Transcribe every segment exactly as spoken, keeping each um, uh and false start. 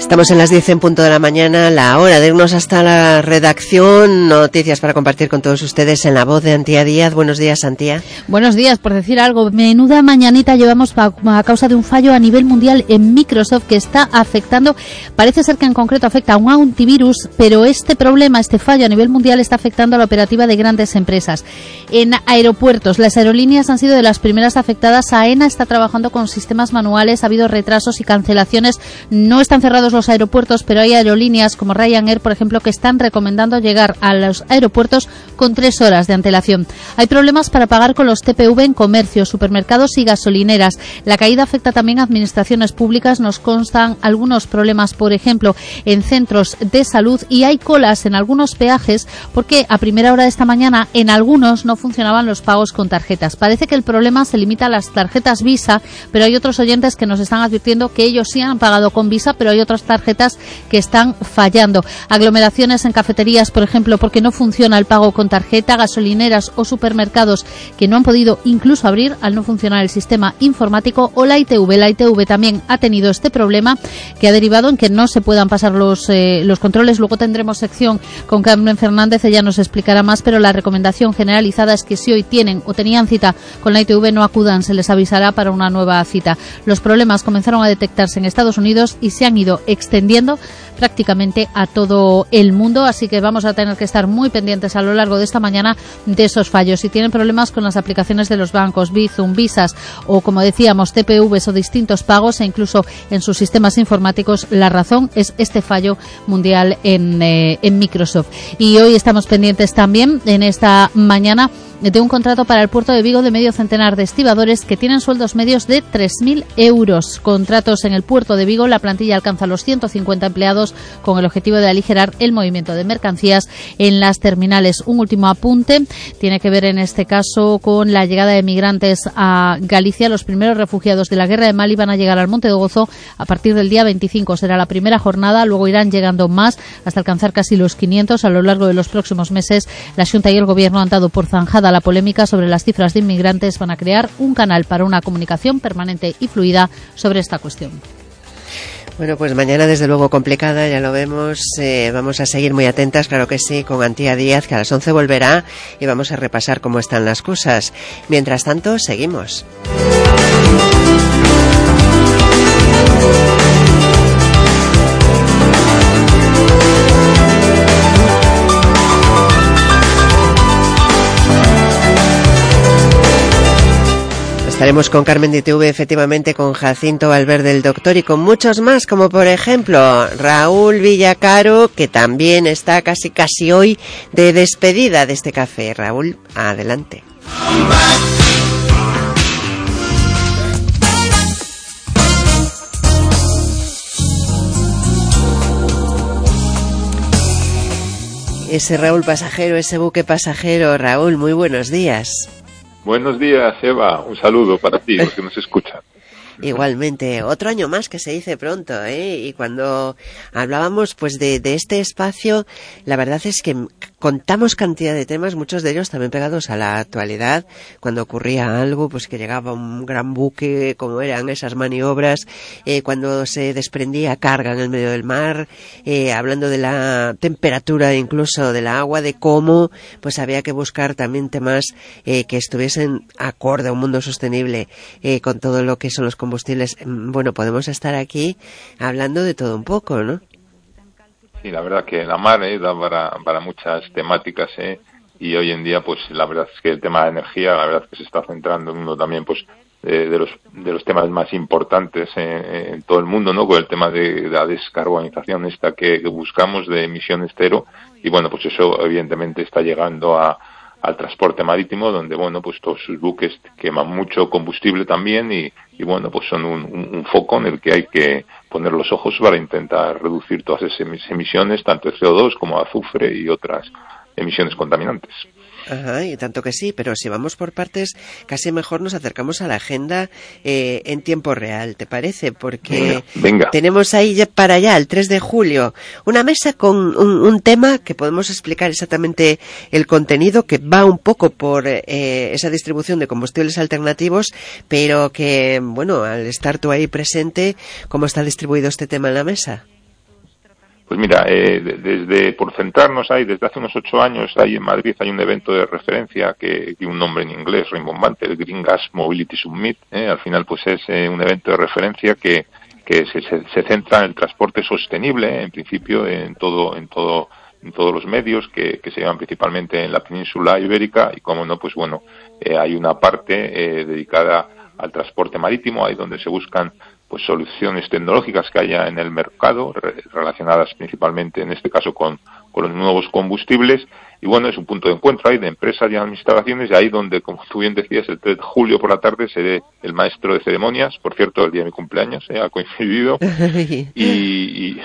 Estamos en las diez en punto de la mañana, la hora de irnos hasta la redacción. Noticias para compartir con todos ustedes en la voz de Antía Díaz. Buenos días, Antía. Buenos días, por decir algo. Menuda mañanita llevamos a causa de un fallo a nivel mundial en Microsoft que está afectando, parece ser que en concreto afecta a un antivirus, pero este problema, este fallo a nivel mundial está afectando a la operativa de grandes empresas. En aeropuertos, las aerolíneas han sido de las primeras afectadas. AENA está trabajando con sistemas manuales, ha habido retrasos y cancelaciones. No están cerrados los aeropuertos, pero hay aerolíneas como Ryanair, por ejemplo, que están recomendando llegar a los aeropuertos con tres horas de antelación. Hay problemas para pagar con los T P V en comercios, supermercados y gasolineras. La caída afecta también a administraciones públicas. Nos constan algunos problemas, por ejemplo, en centros de salud, y hay colas en algunos peajes porque a primera hora de esta mañana en algunos no funcionaban los pagos con tarjetas. Parece que el problema se limita a las tarjetas Visa, pero hay otros oyentes que nos están advirtiendo que ellos sí han pagado con Visa, pero hay otras tarjetas que están fallando. Aglomeraciones en cafeterías, por ejemplo, porque no funciona el pago con tarjeta, gasolineras o supermercados que no han podido incluso abrir al no funcionar el sistema informático, o la I T V. La I T V también ha tenido este problema que ha derivado en que no se puedan pasar los, eh, los controles. Luego tendremos sección con Carmen Fernández, ella nos explicará más, pero la recomendación generalizada es que si hoy tienen o tenían cita con la I T V no acudan, se les avisará para una nueva cita. Los problemas comenzaron a detectarse en Estados Unidos y se han ido extendiendo prácticamente a todo el mundo, así que vamos a tener que estar muy pendientes a lo largo de esta mañana de esos fallos. Si tienen problemas con las aplicaciones de los bancos, Bizum, Visas o, como decíamos, T P Vs o distintos pagos, e incluso en sus sistemas informáticos, la razón es este fallo mundial en, eh, en Microsoft. Y hoy estamos pendientes también en esta mañana de un contrato para el puerto de Vigo de medio centenar de estibadores que tienen sueldos medios de tres mil euros. Contratos en el puerto de Vigo. La plantilla alcanza los ciento cincuenta empleados con el objetivo de aligerar el movimiento de mercancías en las terminales. Un último apunte tiene que ver en este caso con la llegada de migrantes a Galicia. Los primeros refugiados de la guerra de Mali van a llegar al Monte de Gozo a partir del día veinticinco. Será la primera jornada, luego irán llegando más hasta alcanzar casi los quinientos a lo largo de los próximos meses. La Xunta y el Gobierno han dado por zanjada la polémica sobre las cifras de inmigrantes. Van a crear un canal para una comunicación permanente y fluida sobre esta cuestión. Bueno, pues mañana desde luego complicada, ya lo vemos. Eh, vamos a seguir muy atentas, claro que sí, con Antía Díaz, que a las once volverá y vamos a repasar cómo están las cosas. Mientras tanto, seguimos. Estaremos con Carmen de I T V, efectivamente, con Jacinto Valverde, el doctor, y con muchos más, como por ejemplo Raúl Villacaro, que también está casi casi hoy de despedida de este café. Raúl, adelante. Ese Raúl pasajero, ese buque pasajero. Raúl, muy buenos días. Buenos días, Eva. Un saludo para ti, los que nos escuchan. Igualmente, otro año más, que se dice pronto, ¿eh? Y cuando hablábamos pues de, de este espacio, la verdad es que contamos cantidad de temas, muchos de ellos también pegados a la actualidad. Cuando ocurría algo, pues que llegaba un gran buque, como eran esas maniobras, eh, cuando se desprendía carga en el medio del mar, eh, hablando de la temperatura incluso del agua, de cómo pues había que buscar también temas eh, que estuviesen acorde a un mundo sostenible, eh, con todo lo que son los combustibles. Bueno, podemos estar aquí hablando de todo un poco, ¿no? Sí, la verdad que la mar eh, da para, para muchas temáticas, eh, y hoy en día, pues la verdad es que el tema de energía, la verdad es que se está centrando en uno también, pues, eh, de los de los temas más importantes eh, en todo el mundo, ¿no? Con el tema de, de la descarbonización esta que, que buscamos, de emisiones cero, y bueno, pues eso evidentemente está llegando a al transporte marítimo, donde, bueno, pues todos sus buques queman mucho combustible también y, y bueno, pues son un, un, un foco en el que hay que poner los ojos para intentar reducir todas esas emisiones, tanto de C O dos como azufre y otras emisiones contaminantes. Ajá, y tanto que sí, pero si vamos por partes, casi mejor nos acercamos a la agenda eh, en tiempo real, ¿te parece? Porque venga, venga. Tenemos ahí ya para allá, el tres de julio, una mesa con un, un tema que podemos explicar exactamente el contenido, que va un poco por eh, esa distribución de combustibles alternativos, pero que, bueno, al estar tú ahí presente, ¿cómo está distribuido este tema en la mesa? Pues mira, eh, desde por centrarnos ahí, desde hace unos ocho años, ahí en Madrid hay un evento de referencia que tiene un nombre en inglés, rimbombante, el Green Gas Mobility Summit. Eh, al final, pues es eh, un evento de referencia que, que se, se, se centra en el transporte sostenible, eh, en principio, en todo, en todo, en todos los medios que, que se llevan principalmente en la península ibérica y, como no, pues bueno, eh, hay una parte eh, dedicada al transporte marítimo, ahí donde se buscan pues soluciones tecnológicas que haya en el mercado re relacionadas principalmente en este caso con, con los nuevos combustibles y bueno, es un punto de encuentro ahí de empresas y administraciones y ahí donde, como tú bien decías, el tres de julio por la tarde seré el maestro de ceremonias, por cierto, el día de mi cumpleaños, eh, ha coincidido y, y,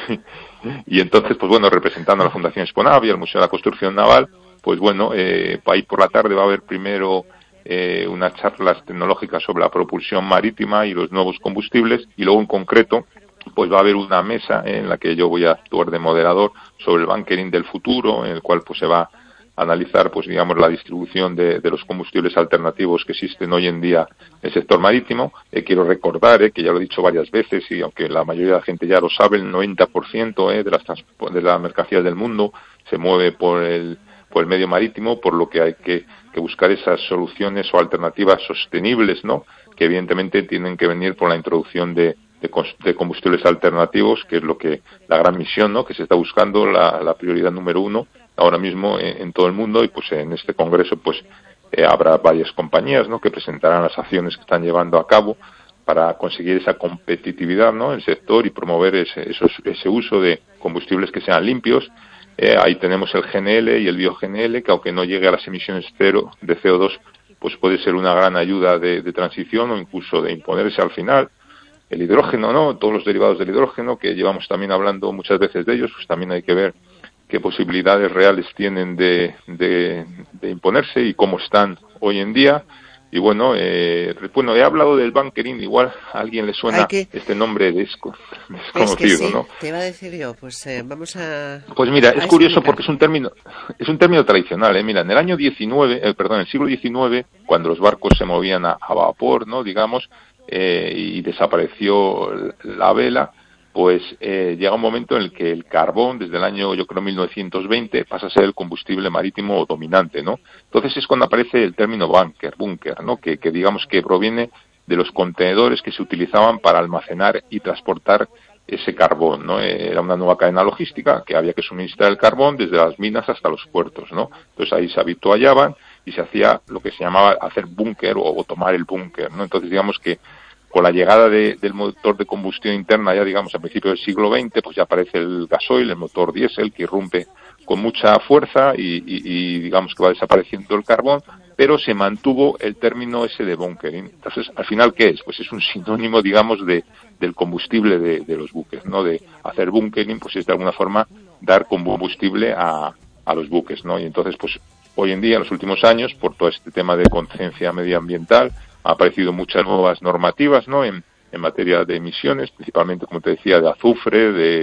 y entonces pues bueno, representando a la Fundación Exponav y al Museo de la Construcción Naval, pues bueno, eh, ahí por la tarde va a haber primero Eh, unas charlas tecnológicas sobre la propulsión marítima y los nuevos combustibles y luego en concreto pues va a haber una mesa en la que yo voy a actuar de moderador sobre el bunkering del futuro, en el cual pues se va a analizar pues digamos la distribución de, de los combustibles alternativos que existen hoy en día en el sector marítimo. Eh, quiero recordar eh, que ya lo he dicho varias veces y aunque la mayoría de la gente ya lo sabe, el noventa por ciento eh, de las de las mercancías del mundo se mueve por el por el medio marítimo, por lo que hay que, que buscar esas soluciones o alternativas sostenibles, ¿no? Que evidentemente tienen que venir por la introducción de, de, de combustibles alternativos, que es lo que la gran misión, ¿no? Que se está buscando, la, la prioridad número uno ahora mismo en, en todo el mundo y pues en este congreso pues eh, habrá varias compañías, ¿no? Que presentarán las acciones que están llevando a cabo para conseguir esa competitividad, ¿no? En el sector y promover ese, esos, ese uso de combustibles que sean limpios. Eh, ahí tenemos el G N L y el bio-G N L, que aunque no llegue a las emisiones cero de C O dos, pues puede ser una gran ayuda de, de transición o incluso de imponerse al final. El hidrógeno, ¿no? Todos los derivados del hidrógeno, que llevamos también hablando muchas veces de ellos, pues también hay que ver qué posibilidades reales tienen de, de, de imponerse y cómo están hoy en día. Y bueno, eh, bueno, he hablado del bunkering, igual a alguien le suena que, este nombre desco, desconocido, es que sí, ¿no? Te iba a decir yo, pues eh, vamos a... Pues mira, a es curioso explicar. Porque es un término, es un término tradicional, ¿eh? Mira, en el año diecinueve, eh, perdón, en el siglo diecinueve, cuando los barcos se movían a, a vapor, ¿no? Digamos, eh, y desapareció la vela, pues eh, llega un momento en el que el carbón, desde el año, yo creo, mil novecientos veinte, pasa a ser el combustible marítimo dominante, ¿no? Entonces es cuando aparece el término bunker, búnker, ¿no? Que, que digamos que proviene de los contenedores que se utilizaban para almacenar y transportar ese carbón, ¿no? Era una nueva cadena logística que había que suministrar el carbón desde las minas hasta los puertos, ¿no? Entonces ahí se habituallaban y se hacía lo que se llamaba hacer búnker o, o tomar el búnker, ¿no? Entonces digamos que con la llegada de, del motor de combustión interna, ya digamos a principios del siglo veinte, pues ya aparece el gasoil, el motor diésel, que irrumpe con mucha fuerza y, y, y digamos que va desapareciendo el carbón, pero se mantuvo el término ese de bunkering. Entonces, al final, ¿qué es? Pues es un sinónimo, digamos, de del combustible de, de los buques, ¿no? De hacer bunkering, pues es de alguna forma dar combustible a, a los buques, ¿no? Y entonces, pues hoy en día, en los últimos años, por todo este tema de conciencia medioambiental, ha aparecido muchas nuevas normativas, ¿no? En, en materia de emisiones, principalmente, como te decía, de azufre, de,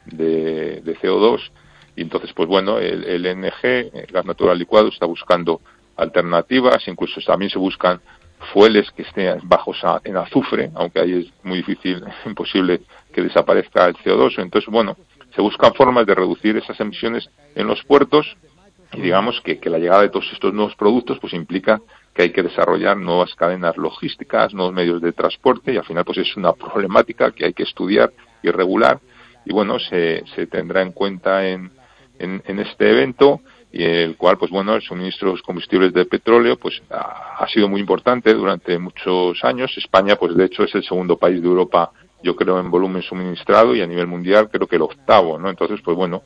de, de C O dos. Y entonces, pues bueno, el, el N G, el gas natural licuado, está buscando alternativas, incluso también se buscan fueles que estén bajos a, en azufre, aunque ahí es muy difícil, imposible que desaparezca el C O dos. Entonces, bueno, se buscan formas de reducir esas emisiones en los puertos y digamos que, que la llegada de todos estos nuevos productos pues implica que hay que desarrollar nuevas cadenas logísticas, nuevos medios de transporte y al final pues es una problemática que hay que estudiar y regular y bueno, se, se tendrá en cuenta en, en, en este evento y el cual pues bueno, el suministro de los combustibles de petróleo pues ha, ha sido muy importante durante muchos años. España pues de hecho es el segundo país de Europa, yo creo, en volumen suministrado y a nivel mundial creo que el octavo, ¿no? Entonces pues bueno,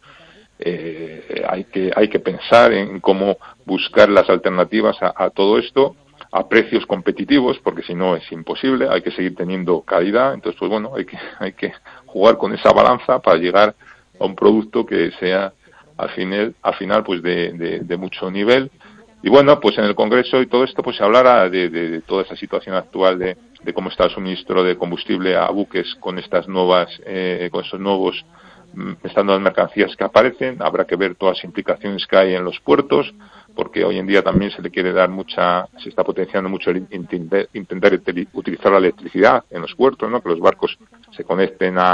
Eh, hay que hay que pensar en cómo buscar las alternativas a, a todo esto a precios competitivos, porque si no es imposible. Hay que seguir teniendo calidad. Entonces pues bueno, hay que hay que jugar con esa balanza para llegar a un producto que sea al final al final pues de, de, de mucho nivel. Y bueno, pues en el Congreso y todo esto pues se hablará de, de, de toda esa situación actual de, de cómo está el suministro de combustible a buques con estas nuevas eh, con estos nuevos estas nuevas mercancías que aparecen. Habrá que ver todas las implicaciones que hay en los puertos, porque hoy en día también se le quiere dar mucha, se está potenciando mucho el intentar, intentar utilizar la electricidad en los puertos, ¿no? Que los barcos se conecten a,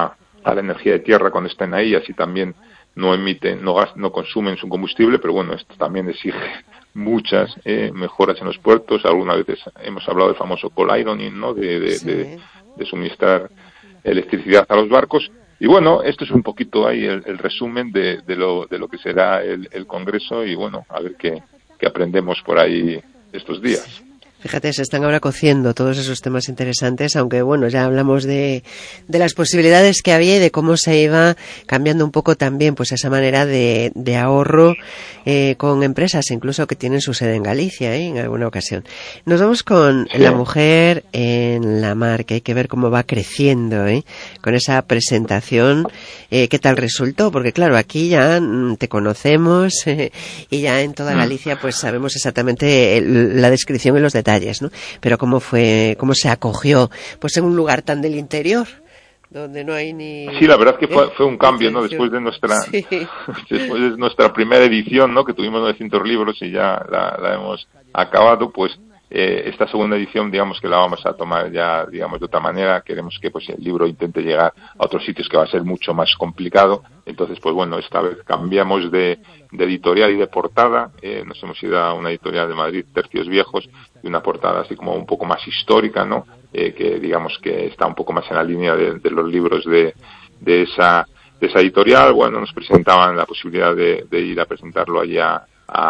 a la energía de tierra cuando estén ahí, así también no emiten, no, gas, no consumen su combustible, pero bueno, esto también exige muchas eh, mejoras en los puertos. Algunas veces hemos hablado del famoso coal ironing, ¿no? De, de, sí. de, de suministrar electricidad a los barcos. Y bueno, esto es un poquito ahí el, el resumen de, de lo de lo que será el, el Congreso, y bueno, a ver qué, qué aprendemos por ahí estos días. Fíjate, se están ahora cociendo todos esos temas interesantes, aunque bueno, ya hablamos de, de las posibilidades que había y de cómo se iba cambiando un poco también pues esa manera de, de ahorro eh, con empresas incluso que tienen su sede en Galicia, ¿eh? En alguna ocasión. Nos vamos con sí. La mujer en la mar, que hay que ver cómo va creciendo, ¿eh? Con esa presentación, eh, ¿qué tal resultó? Porque claro, aquí ya mm, te conocemos eh, y ya en toda Galicia pues sabemos exactamente el, la descripción y los detalles, ¿no? Pero cómo fue, cómo se acogió, pues en un lugar tan del interior, donde no hay ni... Sí, la verdad es que fue, fue un cambio, ¿no? Después de nuestra, sí. después de nuestra primera edición, ¿no? Que tuvimos novecientos libros y ya la, la hemos acabado, pues eh, esta segunda edición, digamos que la vamos a tomar ya, digamos, de otra manera. Queremos que pues el libro intente llegar a otros sitios, que va a ser mucho más complicado. Entonces, pues bueno, esta vez cambiamos de, de editorial y de portada. Eh, nos hemos ido a una editorial de Madrid, Tercios Viejos, y una portada así como un poco más histórica, ¿no? Eh, que digamos que está un poco más en la línea de, de los libros de, de esa de esa editorial. Bueno, nos presentaban la posibilidad de, de ir a presentarlo allá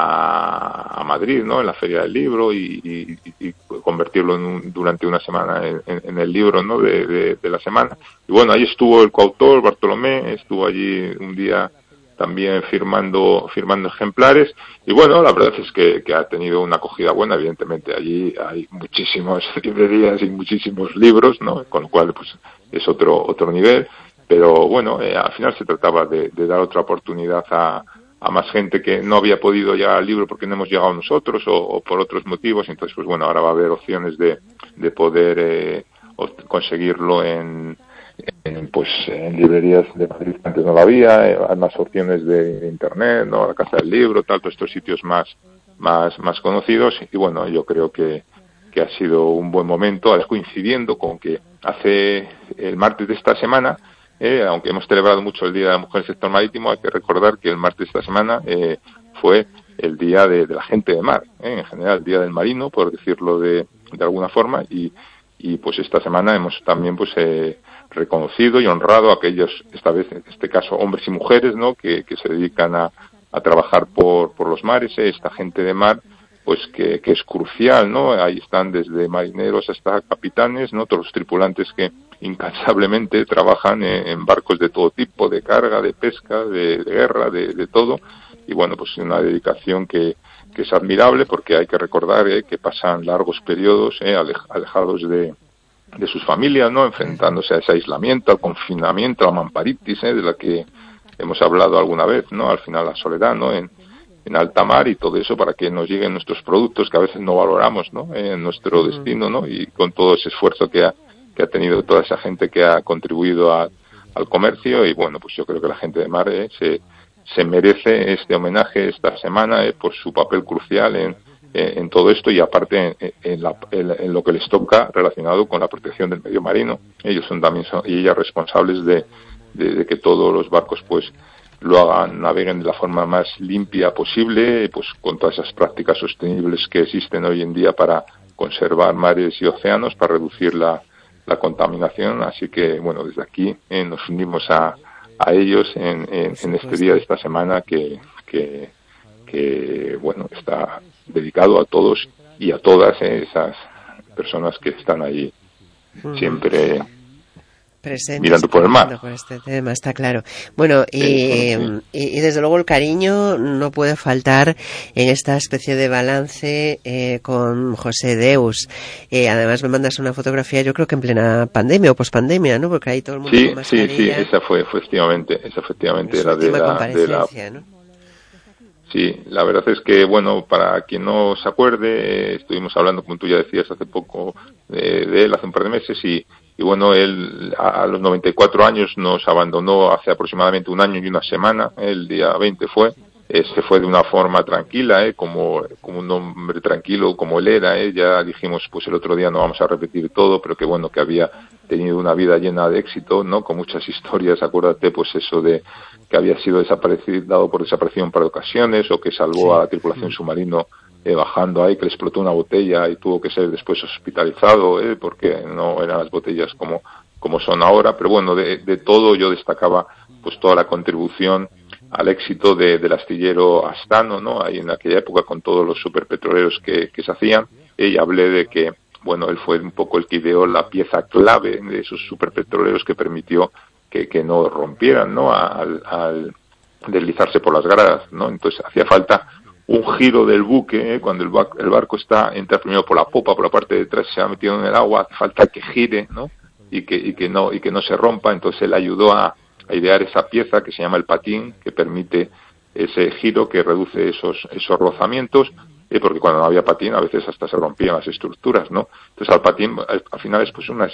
a, a Madrid, ¿no? En la Feria del Libro, y, y, y convertirlo en un, durante una semana en, en, en el libro, ¿no? De, de, de la semana. Y bueno, ahí estuvo el coautor, Bartolomé, estuvo allí un día también firmando firmando ejemplares, y bueno, la verdad es que, que ha tenido una acogida buena. Evidentemente allí hay muchísimas librerías y muchísimos libros, ¿no? Con lo cual pues es otro otro nivel, pero bueno, eh, al final se trataba de, de dar otra oportunidad a, a más gente que no había podido llegar al libro porque no hemos llegado nosotros o, o por otros motivos. Entonces pues bueno, ahora va a haber opciones de, de poder eh, conseguirlo en En, pues en librerías de Madrid que antes no lo había, eh, hay más opciones de, de internet, ¿no? La Casa del Libro, tal, todos estos sitios más más más conocidos. Y bueno, yo creo que que ha sido un buen momento, ahora coincidiendo con que hace el martes de esta semana, eh, aunque hemos celebrado mucho el Día de la Mujer del Sector Marítimo, hay que recordar que el martes de esta semana eh, fue el Día de, de la Gente de Mar, eh, en general, el Día del Marino, por decirlo de, de alguna forma, y y pues esta semana hemos también pues eh, reconocido y honrado a aquellos, esta vez en este caso hombres y mujeres, ¿no? que, que se dedican a, a trabajar por, por los mares, eh, esta gente de mar, pues que, que es crucial, ¿no? Ahí están desde marineros hasta capitanes, ¿no? Todos los tripulantes que incansablemente trabajan en, en barcos de todo tipo, de carga, de pesca, de, de guerra, de, de todo. Y bueno, pues una dedicación que que es admirable, porque hay que recordar eh, que pasan largos periodos eh, alejados de, de sus familias, ¿no? Enfrentándose a ese aislamiento, al confinamiento, a la mamparitis, eh, de la que hemos hablado alguna vez, ¿no? Al final la soledad, ¿no? En, en alta mar, y todo eso para que nos lleguen nuestros productos que a veces no valoramos, ¿no? Eh, en nuestro destino, ¿no? Y con todo ese esfuerzo que ha, que ha tenido toda esa gente que ha contribuido a, al comercio. Y bueno, pues yo creo que la gente de mar eh, se se merece este homenaje esta semana eh, por su papel crucial en, en, en todo esto, y aparte en, en, la, en, en lo que les toca relacionado con la protección del medio marino. Ellos son también son, y ellas responsables de, de, de que todos los barcos pues lo hagan, naveguen de la forma más limpia posible, pues con todas esas prácticas sostenibles que existen hoy en día para conservar mares y océanos, para reducir la, la contaminación. Así que bueno, desde aquí eh, nos unimos a a ellos en, en, en este día de esta semana que, que, que, bueno, está dedicado a todos y a todas esas personas que están ahí siempre presentes, mirando por el mar. Por este tema, está claro. Bueno, y, sí, sí. y, y desde luego el cariño no puede faltar en esta especie de balance eh, con José Deus. Eh, además me mandas una fotografía, yo creo que en plena pandemia o pospandemia, ¿no? Porque ahí todo el mundo sí, con mascarilla. Sí, sí, esa fue efectivamente, esa efectivamente era de la, de la... ¿no? Sí, la verdad es que, bueno, para quien no se acuerde, eh, estuvimos hablando, como tú ya decías, hace poco eh, de él, hace un par de meses, y Y bueno, él a los noventa y cuatro años nos abandonó hace aproximadamente un año y una semana, el día veinte fue, eh, se fue de una forma tranquila, eh, como, como un hombre tranquilo como él era, eh, ya dijimos pues el otro día no vamos a repetir todo, pero que bueno que había tenido una vida llena de éxito, ¿no? Con muchas historias, acuérdate pues eso de que había sido desaparecido, dado por desaparición un par de ocasiones, o que salvó sí. a la tripulación sí. submarino eh, bajando ahí, que le explotó una botella y tuvo que ser después hospitalizado, eh, porque no eran las botellas como, como son ahora, pero bueno, de, de todo yo destacaba pues toda la contribución al éxito de, del astillero Astano, ¿no? Ahí en aquella época con todos los superpetroleros que, que se hacían, y hablé de que, bueno, él fue un poco el que ideó la pieza clave de esos superpetroleros que permitió que, que no rompieran, ¿no? Al, al deslizarse por las gradas, ¿no? Entonces hacía falta un giro del buque, ¿eh? Cuando el, ba- el barco está, entra primero por la popa, por la parte de detrás, se va metido en el agua, hace falta que gire, ¿no? Y que, y que no, y que no se rompa. Entonces él ayudó a, a idear esa pieza que se llama el patín, que permite ese giro que reduce esos, esos rozamientos, eh, porque cuando no había patín a veces hasta se rompían las estructuras, ¿no? Entonces al patín, al, al final es pues una,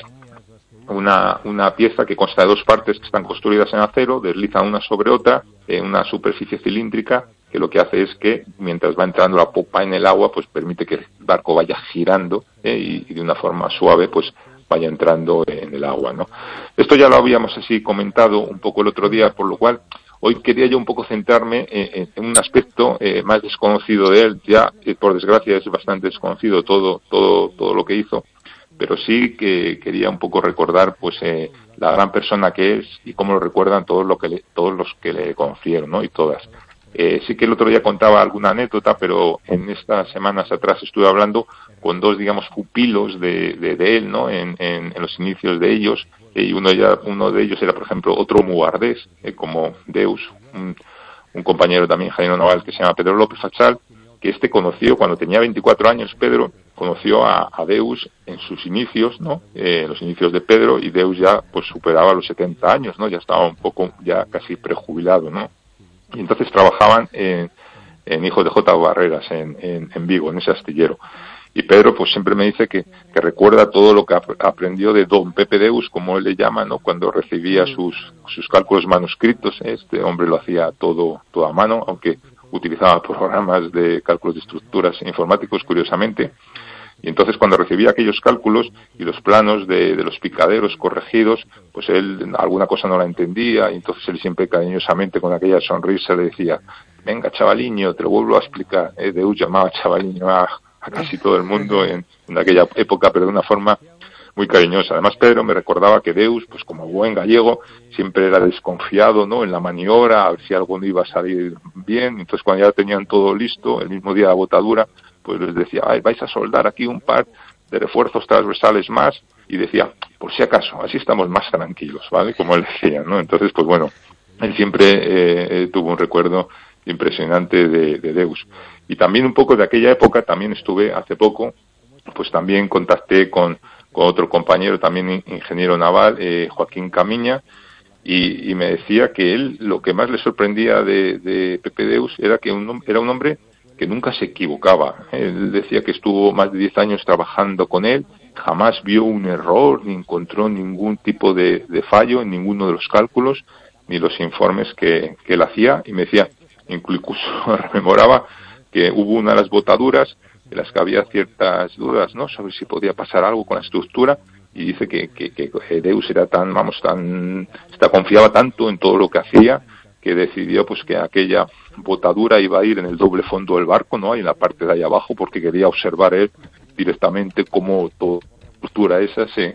una, una pieza que consta de dos partes que están construidas en acero, deslizan una sobre otra en una superficie cilíndrica, que lo que hace es que mientras va entrando la popa en el agua, pues permite que el barco vaya girando, eh, y, y de una forma suave, pues vaya entrando en el agua, ¿no? Esto ya lo habíamos así comentado un poco el otro día, por lo cual hoy quería yo un poco centrarme en, en un aspecto eh, más desconocido de él. Ya, eh, por desgracia, es bastante desconocido todo, todo, todo lo que hizo, pero sí que quería un poco recordar, pues, eh, la gran persona que es y cómo lo recuerdan todos lo que le, todos los que le conocieron, ¿no? Y todas. Eh, sí que el otro día contaba alguna anécdota, pero en estas semanas atrás estuve hablando con dos, digamos, pupilos de, de, de él, ¿no? En, en, en los inicios de ellos, eh, y uno ya, uno de ellos era, por ejemplo, otro muardés, eh, como Deus, un, un compañero también ingeniero naval que se llama Pedro López Fachal, que este conoció cuando tenía veinticuatro años. Pedro conoció a, a Deus en sus inicios, ¿no? Eh, los inicios de Pedro, y Deus ya pues superaba los setenta años, ¿no? Ya estaba un poco, ya casi prejubilado, ¿no? Y entonces trabajaban en, en Hijos de J. Barreras, en, en, en Vigo, en ese astillero. Y Pedro pues siempre me dice que, que recuerda todo lo que ap- aprendió de don Pepe Deus, como él le llama, ¿no? Cuando recibía sus, sus cálculos manuscritos. Este hombre lo hacía todo, todo a mano, aunque utilizaba programas de cálculos de estructuras informáticos, curiosamente. Y entonces cuando recibía aquellos cálculos y los planos de, de los picaderos corregidos, pues él alguna cosa no la entendía, y entonces él siempre cariñosamente con aquella sonrisa le decía: venga, chavaliño, te lo vuelvo a explicar. Eh, Deus llamaba chavaliño a, a casi todo el mundo en, en aquella época, pero de una forma muy cariñosa. Además, Pedro me recordaba que Deus, pues como buen gallego, siempre era desconfiado, ¿no? En la maniobra, a ver si algo no iba a salir bien. Entonces cuando ya tenían todo listo, el mismo día de la botadura, pues les decía: ay, vais a soldar aquí un par de refuerzos transversales más, y decía, por si acaso, así estamos más tranquilos, ¿vale? Como él decía, ¿no? Entonces, pues bueno, él siempre eh, eh, tuvo un recuerdo impresionante de, de Deus. Y también un poco de aquella época, también estuve hace poco, pues también contacté con, con otro compañero, también ingeniero naval, eh, Joaquín Camiña, y, y me decía que él, lo que más le sorprendía de, de Pepe Deus era que un, era un hombre que nunca se equivocaba. Él decía que estuvo más de diez años trabajando con él, jamás vio un error, ni encontró ningún tipo de, de fallo en ninguno de los cálculos, ni los informes que, que él hacía, y me decía, incluso rememoraba que hubo una de las botaduras en las que había ciertas dudas, ¿no?, sobre si podía pasar algo con la estructura, y dice que, que, que Deus era tan, vamos, tan, está, confiaba tanto en todo lo que hacía, que decidió pues que aquella botadura iba a ir en el doble fondo del barco, ¿no?, en la parte de ahí abajo, porque quería observar él directamente cómo toda la estructura esa se,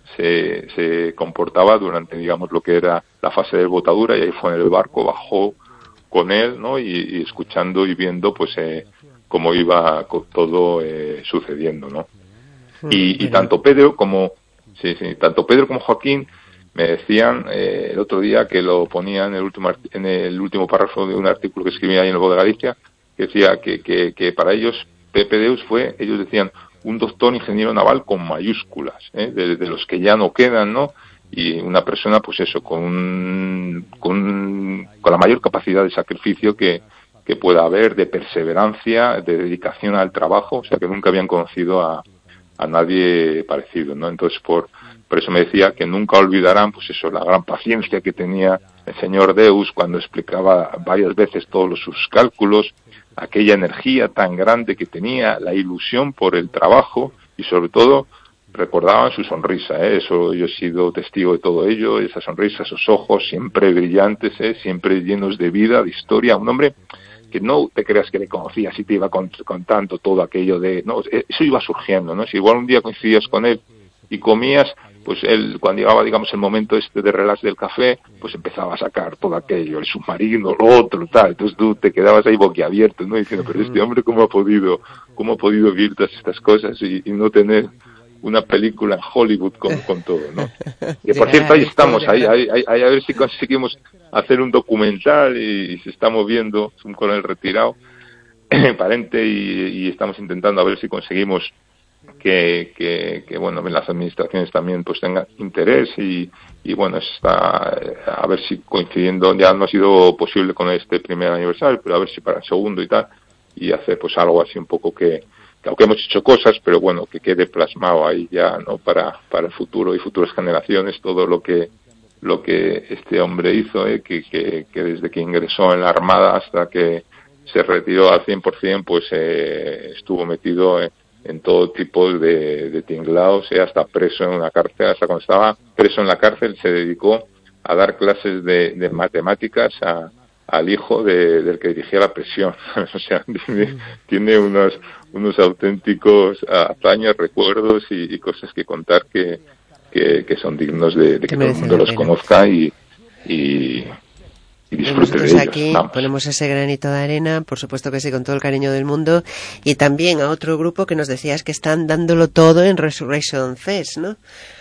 se, se comportaba durante, digamos, lo que era la fase de botadura, y ahí fue en el barco, bajó con él, ¿no?, y, y escuchando y viendo pues eh, cómo iba todo eh, sucediendo, ¿no? Y, y tanto Pedro como sí, sí, tanto Pedro como Joaquín me decían eh, el otro día, que lo ponía en el último en el último párrafo de un artículo que escribía ahí en el Voz de Galicia, que decía que, que, que para ellos Pepe Deus fue, ellos decían, un doctor ingeniero naval con mayúsculas, ¿eh? de, de los que ya no quedan, ¿no? Y una persona, pues eso, con, con, con la mayor capacidad de sacrificio que, que pueda haber, de perseverancia, de dedicación al trabajo, o sea, que nunca habían conocido a, a nadie parecido, ¿no? Entonces, por, por eso me decía que nunca olvidarán, pues eso, la gran paciencia que tenía el señor Deus, cuando explicaba varias veces todos sus cálculos, aquella energía tan grande que tenía, la ilusión por el trabajo y sobre todo recordaban su sonrisa, ¿eh? Eso yo he sido testigo de todo ello, esa sonrisa, esos ojos siempre brillantes, ¿eh? Siempre llenos de vida, de historia, un hombre que no te creas que le conocías y te iba contando todo aquello de... no, eso iba surgiendo, ¿no? Si igual un día coincidías con él y comías, pues él, cuando llegaba, digamos, el momento este de relax del café, pues empezaba a sacar todo aquello, el submarino, lo otro, tal. Entonces tú te quedabas ahí boquiabierto, ¿no? Diciendo, pero este hombre, ¿cómo ha podido, cómo ha podido vivir todas estas cosas y, y no tener una película en Hollywood con, con todo, ¿no? Que por cierto, ahí estamos, ahí, ahí, ahí, ahí a ver si conseguimos hacer un documental y, y se está moviendo, es un coronel retirado, parente, y, y estamos intentando a ver si conseguimos que, que, que bueno, las administraciones también pues tengan interés y, y bueno, está a ver si coincidiendo, ya no ha sido posible con este primer aniversario, pero a ver si para el segundo y tal, y hacer pues algo así un poco que, que aunque hemos hecho cosas, pero bueno, que quede plasmado ahí ya, ¿no? Para, para el futuro y futuras generaciones todo lo que lo que este hombre hizo, ¿eh? que, que, que desde que ingresó en la Armada hasta que se retiró al cien por ciento, pues eh, estuvo metido en, en todo tipo de, de tinglados, ¿eh? Hasta preso en una cárcel, hasta cuando estaba preso en la cárcel se dedicó a dar clases de, de matemáticas a, al hijo de, del que dirigía la prisión. O sea, tiene, tiene unos, unos auténticos hazañas, recuerdos y, y cosas que contar que Que, que son dignos de, de que todo el mundo los conozca y, y, y disfrute de ellos. Aquí Vamos. Ponemos ese granito de arena, por supuesto que sí, con todo el cariño del mundo, y también a otro grupo que nos decías que están dándolo todo en Resurrection Fest, ¿no?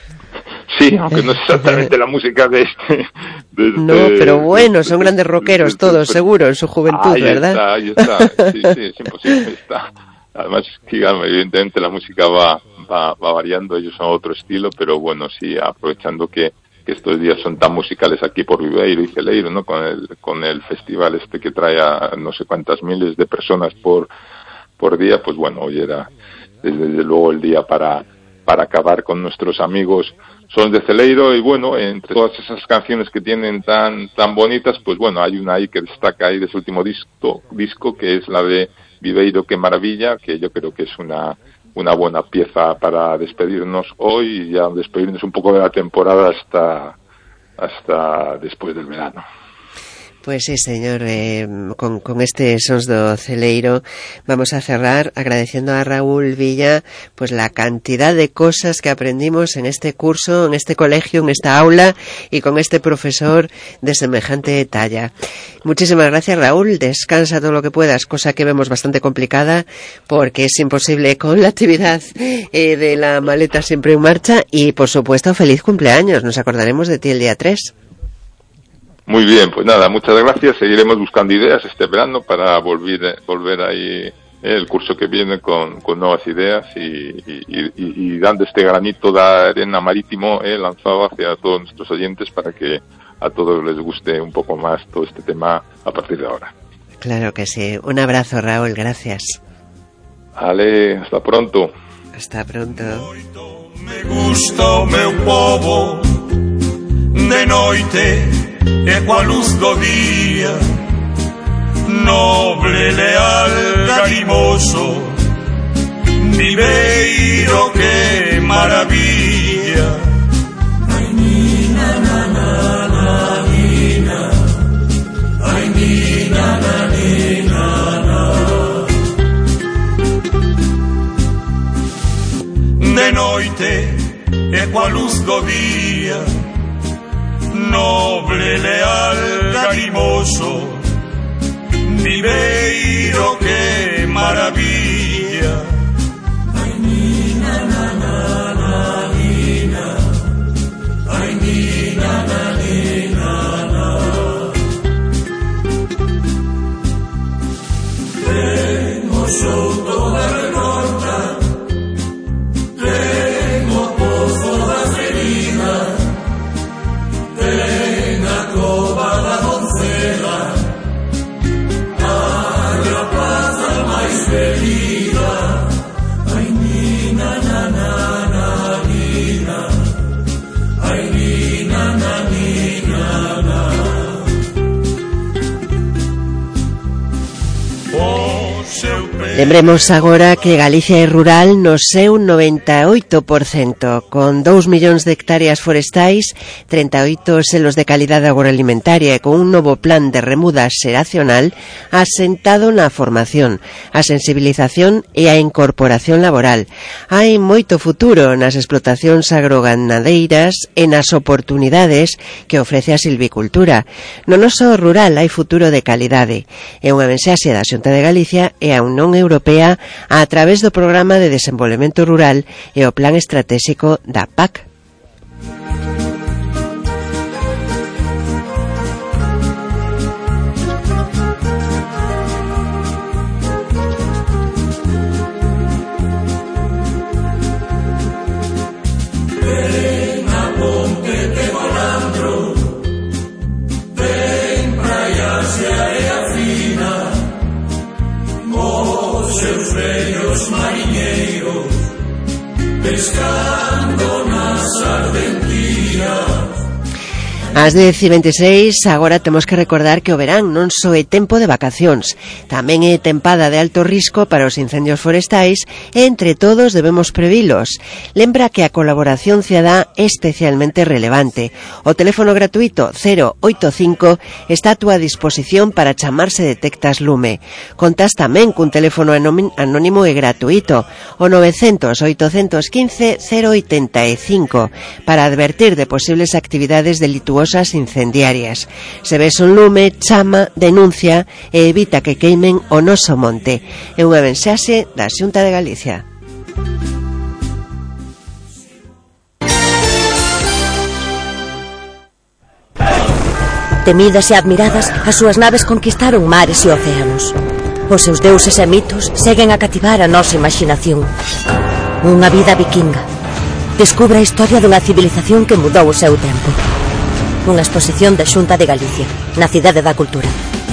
Sí, aunque no es exactamente la música de este... De este no, pero bueno, son grandes rockeros de, de, todos, de, seguro, en su juventud, ahí ¿verdad? Ahí está, ahí está, sí, sí, es imposible, ahí está. Además, digamos, evidentemente la música va, va, va variando, ellos son otro estilo, pero bueno, sí, aprovechando que, que estos días son tan musicales aquí por Viveiro y Celeiro, ¿no? Con el, con el festival este que trae a no sé cuántas miles de personas por, por día, pues bueno, hoy era desde, desde luego el día para, para acabar con nuestros amigos Sons de Celeiro, y bueno, entre todas esas canciones que tienen tan, tan bonitas, pues bueno, hay una ahí que destaca ahí de su último disco, disco que es la de Viveiro, qué maravilla, que yo creo que es una una buena pieza para despedirnos hoy y ya despedirnos un poco de la temporada hasta hasta después del verano. Pues sí, señor, eh, con, con este Sons do Celeiro vamos a cerrar agradeciendo a Raúl Villa pues la cantidad de cosas que aprendimos en este curso, en este colegio, en esta aula y con este profesor de semejante talla. Muchísimas gracias, Raúl, descansa todo lo que puedas, cosa que vemos bastante complicada porque es imposible con la actividad eh, de la maleta siempre en marcha, y por supuesto feliz cumpleaños, nos acordaremos de ti el día tres. Muy bien, pues nada, muchas gracias. Seguiremos buscando ideas este verano para volver, volver ahí eh, el curso que viene con, con nuevas ideas y, y, y, y dando este granito de arena marítimo eh, lanzado hacia todos nuestros oyentes para que a todos les guste un poco más todo este tema a partir de ahora. Claro que sí. Un abrazo, Raúl. Gracias. Vale, hasta pronto. Hasta pronto. Me gusta o meu povo de noite e coa luz do día, noble, leal, garimoso, Viveiro, que maravilla. Ai, nina, na, na, na, nina. Ai, nina, na, nina, na. De noite e coa luz do día, noble, leal, garimoso, Viveiro, que maravilla. Ai, nina, na, na, na, nina. Ai, nina, na, nina, na. Tengo souto da renorta, tengo pozo da ferida, ten a cova da doncela, Lembremos agora que Galicia é rural no seu noventa e oito por cento, con dous millóns de hectáreas forestais, trinta e oito selos de calidade agroalimentaria e con un novo plan de remuda xeracional asentado na formación, a sensibilización e a incorporación laboral. Hai moito futuro nas explotacións agroganadeiras e nas oportunidades que ofrece a silvicultura. No noso rural hai futuro de calidade. É unha mensaxe da Xunta de Galicia e a Unión Europea a través do Programa de Desenvolvemento Rural e o Plan Estratégico da P A C. Pescando nas ardentias. Ás dez e veintiséis, agora temos que recordar que o verán non só é tempo de vacacións, tamén é tempada de alto risco para os incendios forestais e entre todos debemos previlos. Lembra que a colaboración cidadá é especialmente relevante. O teléfono gratuito cero oito cinco está a túa disposición para chamar se detectas lume. Contas tamén cun teléfono anónimo e gratuito, o novecentos oitocentos quince cero oitenta e cinco, para advertir de posibles actividades delituosas incendiarias. Se ves un lume, chama, denuncia e evita que queimen o noso monte. É unha mensaxe da Xunta de Galicia. Temidas e admiradas, as súas naves conquistaron mares e océanos. Os seus deuses e mitos seguen a cativar a nosa imaginación. Unha vida vikinga. Descubra a historia dunha civilización que mudou o seu tempo. Unha exposición da Xunta de Galicia, na Cidade da Cultura.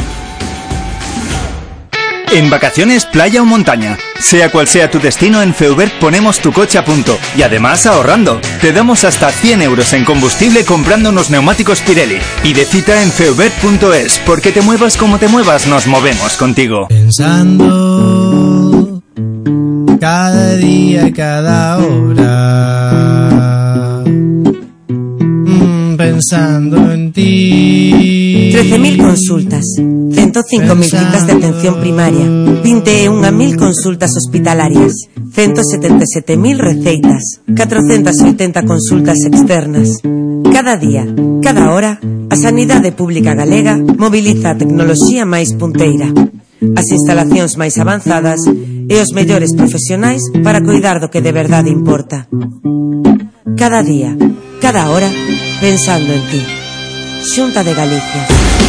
En vacaciones, playa o montaña, sea cual sea tu destino, en Feubert ponemos tu coche a punto. Y además ahorrando. Te damos hasta cien euros en combustible comprando unos neumáticos Pirelli. Y de cita en feubert punto es, porque te muevas como te muevas, nos movemos contigo. Pensando cada día y cada hora, mm, pensando en ti. trece mil consultas, ciento cinco mil citas de atención primaria, vinte e unha mil consultas hospitalarias, ciento setenta e sete mil receitas, catrocentas oitenta consultas externas. Cada día, cada hora, a Sanidade Pública Galega mobiliza a tecnoloxía máis punteira, as instalacións máis avanzadas e os mellores profesionais para coidar do que de verdade importa. Cada día, cada hora, pensando en ti. Xunta de Galicia.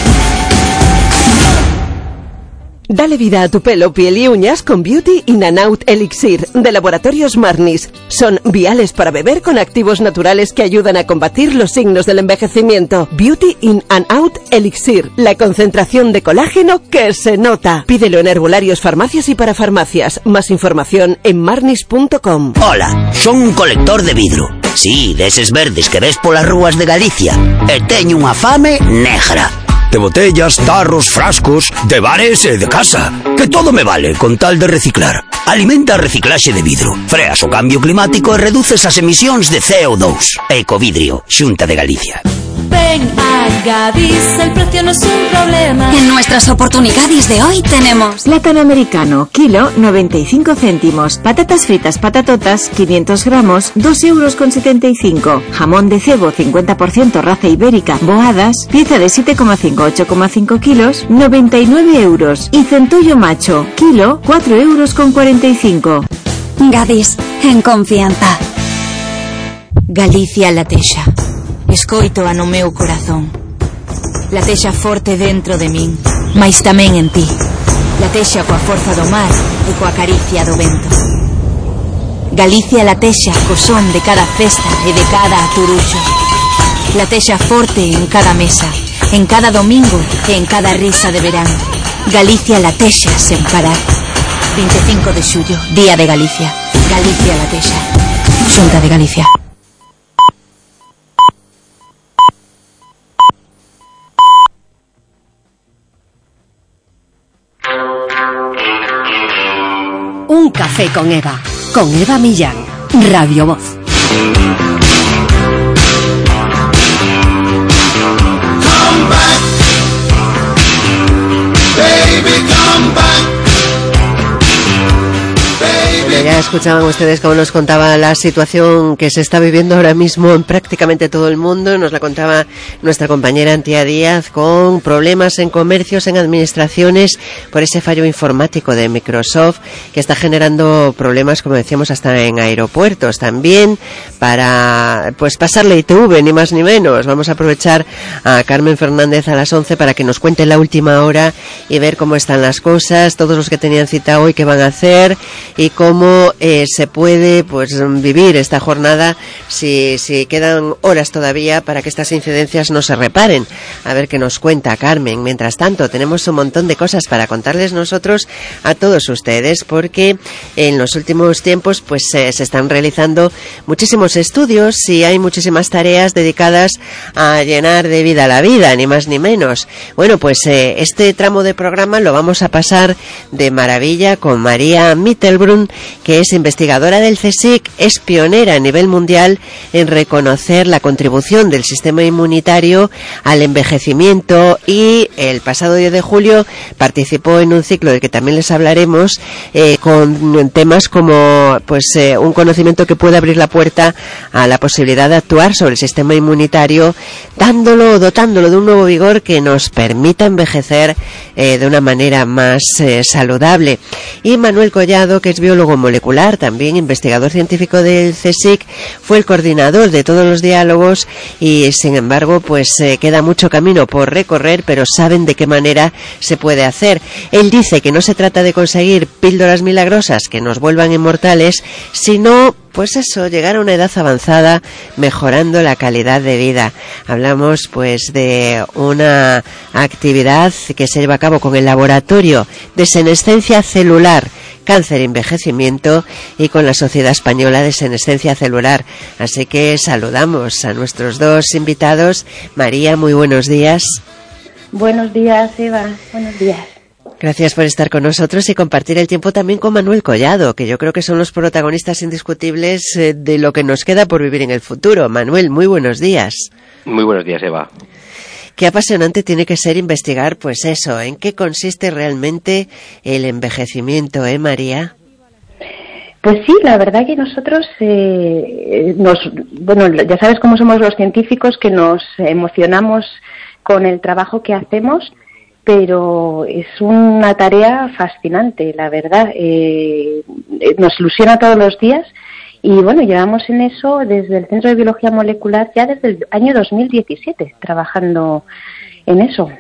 Dale vida a tu pelo, piel y uñas con Beauty in and Out Elixir de Laboratorios Marnis. Son viales para beber con activos naturales que ayudan a combatir los signos del envejecimiento. Beauty in and Out Elixir, la concentración de colágeno que se nota. Pídelo en herbolarios, farmacias y para farmacias. Más información en marnis punto com. Hola, son un colector de vidro. Sí, deses verdes que ves polas rúas de Galicia. E teño unha fame negra. De botellas, tarros, frascos, de bares e de casa. Que todo me vale con tal de reciclar. Alimenta a reciclaxe de vidro. Freas o cambio climático e reduces as emisións de C O dos. Ecovidrio, Xunta de Galicia. Ven a Gadis, el precio no es un problema. En nuestras oportunidades de hoy tenemos plátano americano, kilo noventa y cinco céntimos, patatas fritas patatotas, quinientos gramos, dos euros con setenta y cinco, jamón de cebo cincuenta por ciento raza ibérica, boadas, pieza de siete coma cinco a ocho coma cinco kilos, noventa y nueve euros, y centollo macho, kilo, cuatro euros con cuarenta y cinco. Gadis, en confianza. Galicia Latexa. Escoito a no meu corazón. Latexa forte dentro de min, mais tamén en ti. Latexa coa forza do mar e coa caricia do vento. Galicia latexa co son de cada festa e de cada aturuxo. Latexa forte en cada mesa, en cada domingo e en cada risa de verán. Galicia latexa sen parar. vinte e cinco de xullo, Día de Galicia. Galicia latexa. Xunta de Galicia. Un café con Eva. Con Eva Millán. Radio Voz. Come back, baby, come back. Ya escuchaban ustedes cómo nos contaba la situación que se está viviendo ahora mismo en prácticamente todo el mundo. Nos la contaba nuestra compañera Antía Díaz, con problemas en comercios, en administraciones, por ese fallo informático de Microsoft que está generando problemas, como decíamos, hasta en aeropuertos. También para pues pasarle I T V, ni más ni menos. Vamos a aprovechar a Carmen Fernández a las once para que nos cuente la última hora y ver cómo están las cosas, todos los que tenían cita hoy, qué van a hacer y cómo eh, se puede pues vivir esta jornada si, si quedan horas todavía para que estas incidencias no se reparen. A ver qué nos cuenta Carmen. Mientras tanto, tenemos un montón de cosas para contarles nosotros a todos ustedes, porque en los últimos tiempos pues eh, se están realizando muchísimos estudios y hay muchísimas tareas dedicadas a llenar de vida la vida, ni más ni menos. Bueno, pues eh, este tramo de programa lo vamos a pasar de maravilla con María Mittelbrunn, que es investigadora del CSIC, es pionera a nivel mundial en reconocer la contribución del sistema inmunitario al envejecimiento, y el pasado diez de julio participó en un ciclo del que también les hablaremos, eh, con temas como pues eh, un conocimiento que puede abrir la puerta a la posibilidad de actuar sobre el sistema inmunitario, dándolo, dotándolo de un nuevo vigor que nos permita envejecer eh, de una manera más eh, saludable. Y Manuel Collado, que es biólogo molecular, también investigador científico del CSIC, fue el coordinador de todos los diálogos y, sin embargo, pues eh, queda mucho camino por recorrer, pero saben de qué manera se puede hacer. Él dice que no se trata de conseguir píldoras milagrosas que nos vuelvan inmortales, sino pues eso, llegar a una edad avanzada mejorando la calidad de vida. Hablamos pues de una actividad que se lleva a cabo con el Laboratorio de Senescencia Celular, Cáncer y Envejecimiento, y con la Sociedad Española de Senescencia Celular. Así que saludamos a nuestros dos invitados. María, muy buenos días. Buenos días, Eva. Buenos días. Gracias por estar con nosotros y compartir el tiempo también con Manuel Collado, que yo creo que son los protagonistas indiscutibles eh, de lo que nos queda por vivir en el futuro. Manuel, muy buenos días. Muy buenos días, Eva. Qué apasionante tiene que ser investigar, pues eso, en qué consiste realmente el envejecimiento, ¿eh, María? Pues sí, la verdad que nosotros, eh, nos, bueno, ya sabes cómo somos los científicos, que nos emocionamos con el trabajo que hacemos, pero es una tarea fascinante, la verdad. Eh, nos ilusiona todos los días y, bueno, llevamos en eso desde el Centro de Biología Molecular ya desde el año dos mil diecisiete, trabajando en eso.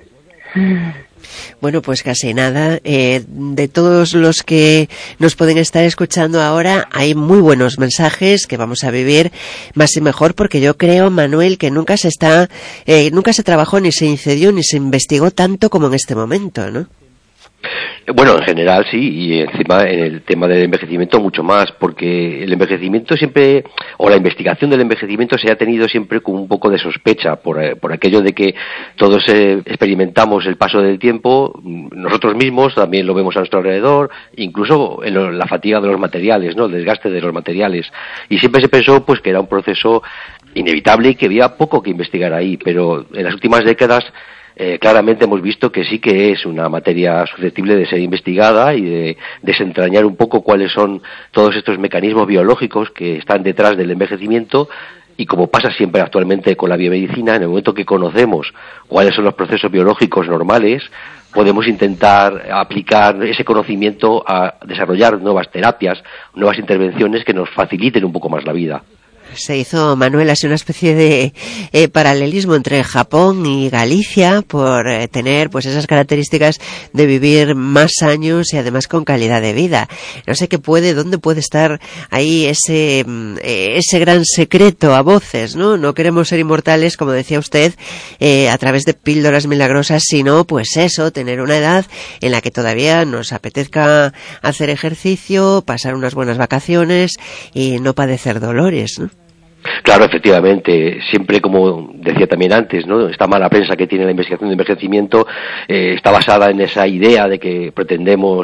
Bueno, pues casi nada. Eh, de todos los que nos pueden estar escuchando ahora, hay muy buenos mensajes que vamos a vivir más y mejor, porque yo creo, Manuel, que nunca se está, eh, nunca se trabajó, ni se incidió, ni se investigó tanto como en este momento, ¿no? Bueno, en general sí, y encima en el tema del envejecimiento mucho más, porque el envejecimiento siempre, o la investigación del envejecimiento se ha tenido siempre con un poco de sospecha, por, por aquello de que todos eh, experimentamos el paso del tiempo, nosotros mismos también lo vemos a nuestro alrededor, incluso en lo, la fatiga de los materiales, ¿no?, el desgaste de los materiales, y siempre se pensó pues que era un proceso inevitable y que había poco que investigar ahí, pero en las últimas décadas Eh, claramente hemos visto que sí que es una materia susceptible de ser investigada y de desentrañar un poco cuáles son todos estos mecanismos biológicos que están detrás del envejecimiento, y como pasa siempre actualmente con la biomedicina, en el momento que conocemos cuáles son los procesos biológicos normales, podemos intentar aplicar ese conocimiento a desarrollar nuevas terapias, nuevas intervenciones que nos faciliten un poco más la vida. Se hizo, Manuel, así una especie de eh, paralelismo entre Japón y Galicia por eh, tener pues esas características de vivir más años y además con calidad de vida. No sé qué puede, dónde puede estar ahí ese eh, ese gran secreto a voces, ¿no? No queremos ser inmortales, como decía usted, eh, a través de píldoras milagrosas, sino pues eso, tener una edad en la que todavía nos apetezca hacer ejercicio, pasar unas buenas vacaciones y no padecer dolores, ¿no? Claro, efectivamente, siempre, como decía también antes, ¿no?, esta mala prensa que tiene la investigación de envejecimiento eh, está basada en esa idea de que pretendemos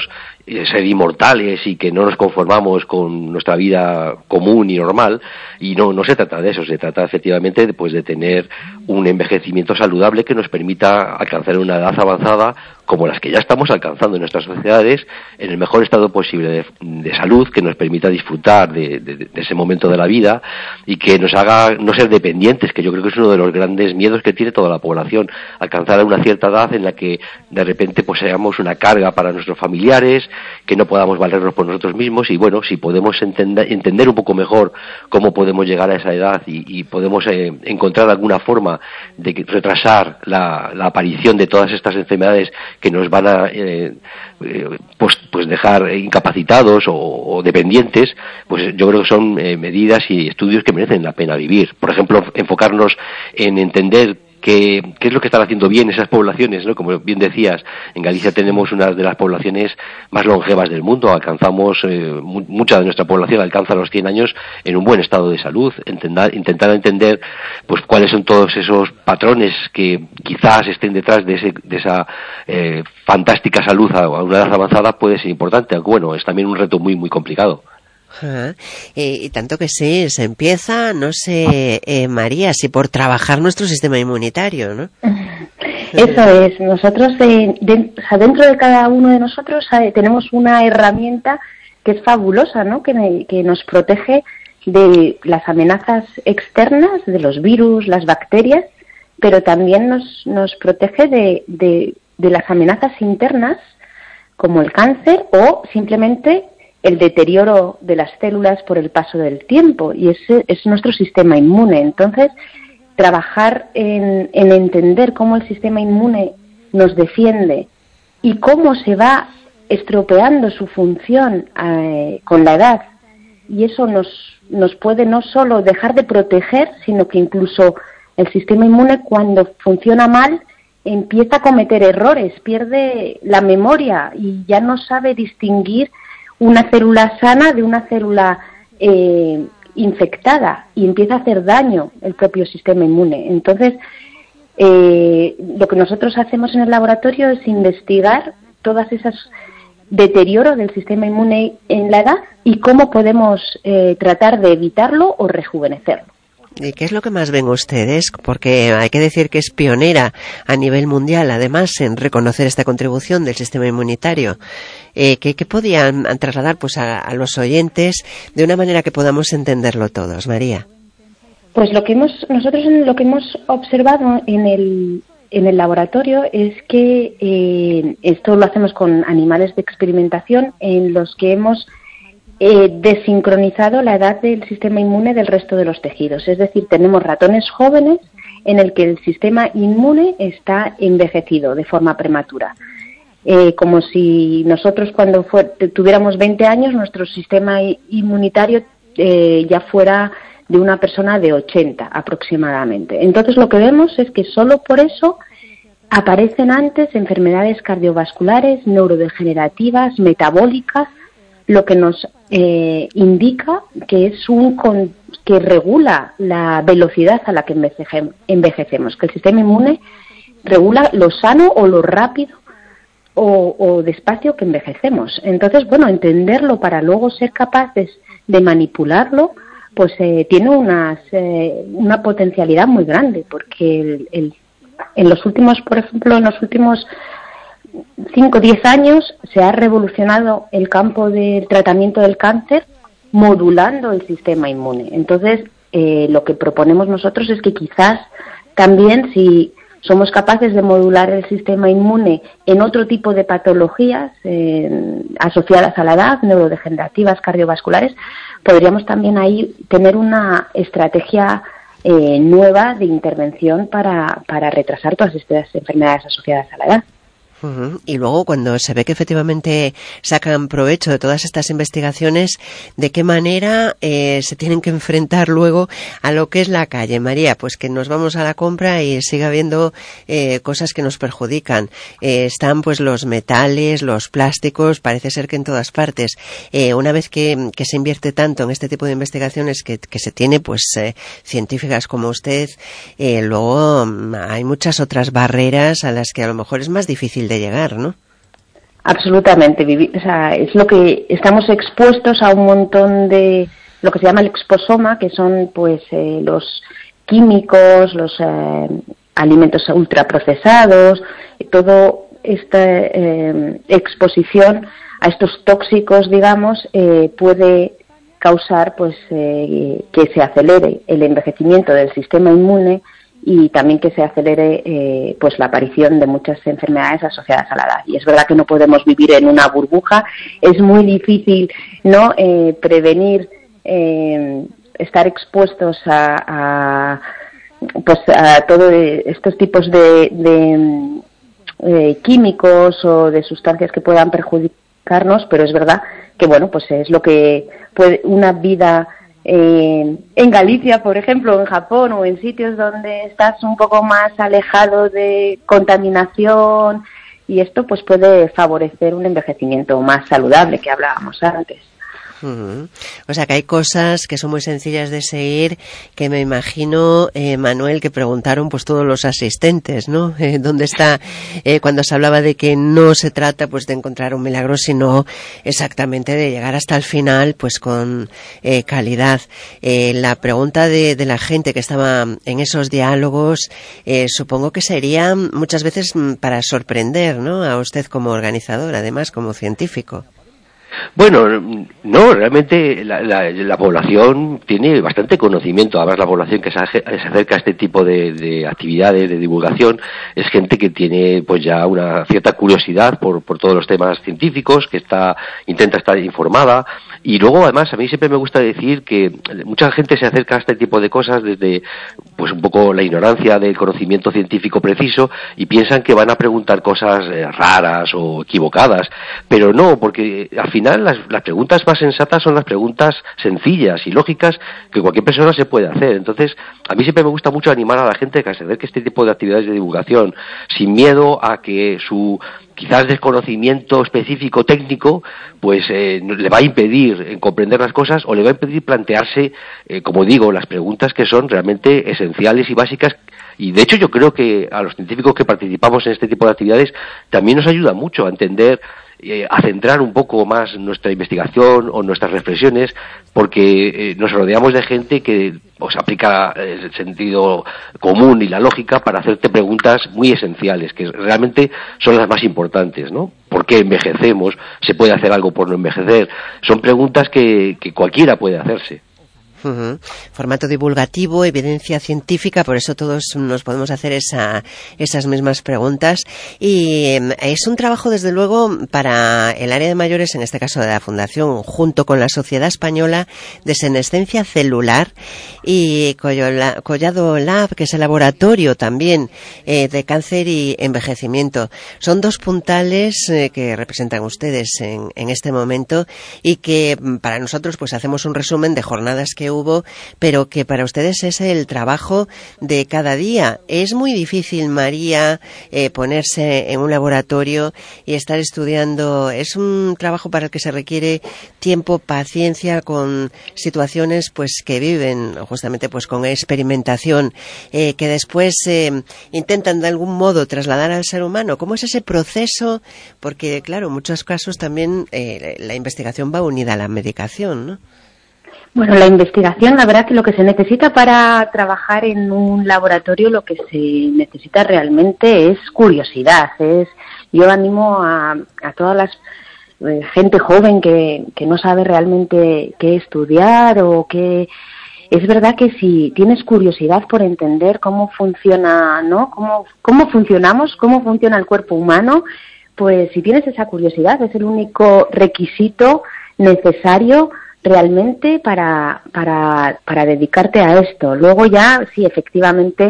ser inmortales y que no nos conformamos con nuestra vida común y normal, y no no se trata de eso, se trata efectivamente de, pues, de tener un envejecimiento saludable que nos permita alcanzar una edad avanzada como las que ya estamos alcanzando en nuestras sociedades, en el mejor estado posible de, de salud, que nos permita disfrutar de, de, de ese momento de la vida y que nos haga no ser dependientes, que yo creo que es uno de los grandes miedos que tiene toda la población, alcanzar una cierta edad en la que de repente pues seamos una carga para nuestros familiares, que no podamos valernos por nosotros mismos, y bueno, si podemos entender, entender un poco mejor cómo podemos llegar a esa edad y, y podemos eh, encontrar alguna forma de retrasar la, la aparición de todas estas enfermedades que nos van a eh, eh, pues, pues dejar incapacitados o, o dependientes, pues yo creo que son eh, medidas y estudios que merecen la pena vivir. Por ejemplo, enfocarnos en entender qué, qué es lo que están haciendo bien esas poblaciones, ¿no? Como bien decías, en Galicia tenemos una de las poblaciones más longevas del mundo, alcanzamos, eh, mu mucha de nuestra población alcanza los cien años en un buen estado de salud. Entender, intentar entender pues cuáles son todos esos patrones que quizás estén detrás de, ese, de esa eh, fantástica salud a una edad avanzada puede ser importante, aunque bueno, es también un reto muy muy complicado. Uh-huh. eh, y tanto que sí, se empieza, no sé, eh, María, si por trabajar nuestro sistema inmunitario, ¿no? Eso es, nosotros, eh, de, o sea, dentro de cada uno de nosotros eh, tenemos una herramienta que es fabulosa, ¿no? Que, que nos protege de las amenazas externas, de los virus, las bacterias, pero también nos, nos protege de, de, de las amenazas internas, como el cáncer o simplemente el deterioro de las células por el paso del tiempo, y ese es nuestro sistema inmune. Entonces, trabajar en, en entender cómo el sistema inmune nos defiende y cómo se va estropeando su función eh, con la edad, y eso nos, nos puede no solo dejar de proteger, sino que incluso el sistema inmune, cuando funciona mal, empieza a cometer errores, pierde la memoria y ya no sabe distinguir una célula sana de una célula eh, infectada, y empieza a hacer daño el propio sistema inmune. Entonces, eh, lo que nosotros hacemos en el laboratorio es investigar todas esas deterioro del sistema inmune en la edad y cómo podemos eh, tratar de evitarlo o rejuvenecerlo. ¿Y qué es lo que más ven ustedes? Porque hay que decir que es pionera a nivel mundial, además, en reconocer esta contribución del sistema inmunitario. Eh, ¿qué, ¿Qué podían trasladar pues a, a los oyentes de una manera que podamos entenderlo todos, María? Pues lo que hemos nosotros lo que hemos observado en el en el laboratorio es que eh, esto lo hacemos con animales de experimentación en los que hemos Eh, desincronizado la edad del sistema inmune del resto de los tejidos. Es decir, tenemos ratones jóvenes en el que el sistema inmune está envejecido de forma prematura. Eh, como si nosotros cuando fue, tuviéramos veinte años, nuestro sistema inmunitario eh, ya fuera de una persona de ochenta aproximadamente. Entonces lo que vemos es que solo por eso aparecen antes enfermedades cardiovasculares, neurodegenerativas, metabólicas, lo que nos eh, indica que es un con, que regula la velocidad a la que envejecemos, envejecemos, que el sistema inmune regula lo sano o lo rápido o, o despacio que envejecemos. Entonces, bueno, entenderlo para luego ser capaces de manipularlo, pues eh, tiene unas, eh, una potencialidad muy grande, porque el, el, en los últimos, por ejemplo, en los últimos cinco o diez años se ha revolucionado el campo del tratamiento del cáncer modulando el sistema inmune. Entonces, eh, lo que proponemos nosotros es que quizás también, si somos capaces de modular el sistema inmune en otro tipo de patologías eh, asociadas a la edad, neurodegenerativas, cardiovasculares, podríamos también ahí tener una estrategia eh, nueva de intervención para, para retrasar todas estas enfermedades asociadas a la edad. Uh-huh. Y luego, cuando se ve que efectivamente sacan provecho de todas estas investigaciones, ¿de qué manera eh, se tienen que enfrentar luego a lo que es la calle, María? Pues que nos vamos a la compra y siga habiendo eh, cosas que nos perjudican. Eh, están pues los metales, los plásticos, parece ser que en todas partes. Eh, una vez que, que se invierte tanto en este tipo de investigaciones que, que se tiene, pues eh, científicas como usted, eh, luego hay muchas otras barreras a las que a lo mejor es más difícil de llegar, ¿no? absolutamente. Vivi- o sea, es lo que estamos expuestos a un montón de lo que se llama el exposoma, que son pues eh, los químicos, los eh, alimentos ultraprocesados, todo esta eh, exposición a estos tóxicos, digamos, eh, puede causar pues eh, que se acelere el envejecimiento del sistema inmune y también que se acelere eh, pues la aparición de muchas enfermedades asociadas a la edad. Y es verdad que no podemos vivir en una burbuja, es muy difícil no eh, prevenir eh, estar expuestos a, a pues a todos estos tipos de, de eh, químicos o de sustancias que puedan perjudicarnos, pero es verdad que bueno, pues es lo que puede una vida eh, en Galicia, por ejemplo, en Japón o en sitios donde estás un poco más alejado de contaminación, y esto pues puede favorecer un envejecimiento más saludable que hablábamos antes. Uh-huh. O sea que hay cosas que son muy sencillas de seguir, que me imagino, eh, Manuel, que preguntaron pues todos los asistentes, ¿no? Eh, ¿Dónde está eh, cuando se hablaba de que no se trata pues de encontrar un milagro, sino exactamente de llegar hasta el final pues con eh, calidad? Eh, la pregunta de, de la gente que estaba en esos diálogos, eh, supongo que sería muchas veces para sorprender, ¿no? A usted como organizador, además como científico. Bueno, no, realmente la, la, la población tiene bastante conocimiento. Además, la población que se, se acerca a este tipo de, de actividades de divulgación es gente que tiene pues ya una cierta curiosidad por, por todos los temas científicos, que está intenta estar informada. Y luego, además, a mí siempre me gusta decir que mucha gente se acerca a este tipo de cosas desde pues un poco la ignorancia del conocimiento científico preciso y piensan que van a preguntar cosas eh, raras o equivocadas, pero no, porque al final Las, las preguntas más sensatas son las preguntas sencillas y lógicas que cualquier persona se puede hacer. Entonces, a mí siempre me gusta mucho animar a la gente a que se acerque a este tipo de actividades de divulgación sin miedo a que su quizás desconocimiento específico técnico pues eh, le va a impedir en comprender las cosas o le va a impedir plantearse, eh, como digo, las preguntas que son realmente esenciales y básicas. Y de hecho yo creo que a los científicos que participamos en este tipo de actividades también nos ayuda mucho a entender, eh, a centrar un poco más nuestra investigación o nuestras reflexiones, porque eh, nos rodeamos de gente que pues aplica el sentido común y la lógica para hacerte preguntas muy esenciales, que realmente son las más importantes, ¿no? ¿Por qué envejecemos? ¿Se puede hacer algo por no envejecer? Son preguntas que, que cualquiera puede hacerse. Uh-huh. Formato divulgativo, evidencia científica, por eso todos nos podemos hacer esa, esas mismas preguntas. Y eh, es un trabajo, desde luego, para el área de mayores, en este caso de la Fundación, junto con la Sociedad Española de Senescencia Celular y Collola, Collado Lab, que es el laboratorio también eh, de cáncer y envejecimiento. Son dos puntales eh, que representan ustedes en, en este momento y que para nosotros pues hacemos un resumen de jornadas que hubo, pero que para ustedes es el trabajo de cada día. Es muy difícil, María, eh, ponerse en un laboratorio y estar estudiando. Es un trabajo para el que se requiere tiempo, paciencia, con situaciones pues que viven justamente pues con experimentación, eh, que después eh, intentan de algún modo trasladar al ser humano. ¿Cómo es ese proceso? Porque claro, en muchos casos también eh, la investigación va unida a la medicación, ¿no? Bueno, la investigación, la verdad que lo que se necesita para trabajar en un laboratorio, lo que se necesita realmente es curiosidad. Es, yo animo a, a toda la eh, gente joven que, que no sabe realmente qué estudiar o qué. Es verdad que si tienes curiosidad por entender cómo funciona, ¿no? Cómo, cómo funcionamos, cómo funciona el cuerpo humano, pues si tienes esa curiosidad es el único requisito necesario realmente para, para, para dedicarte a esto. Luego ya, sí, efectivamente,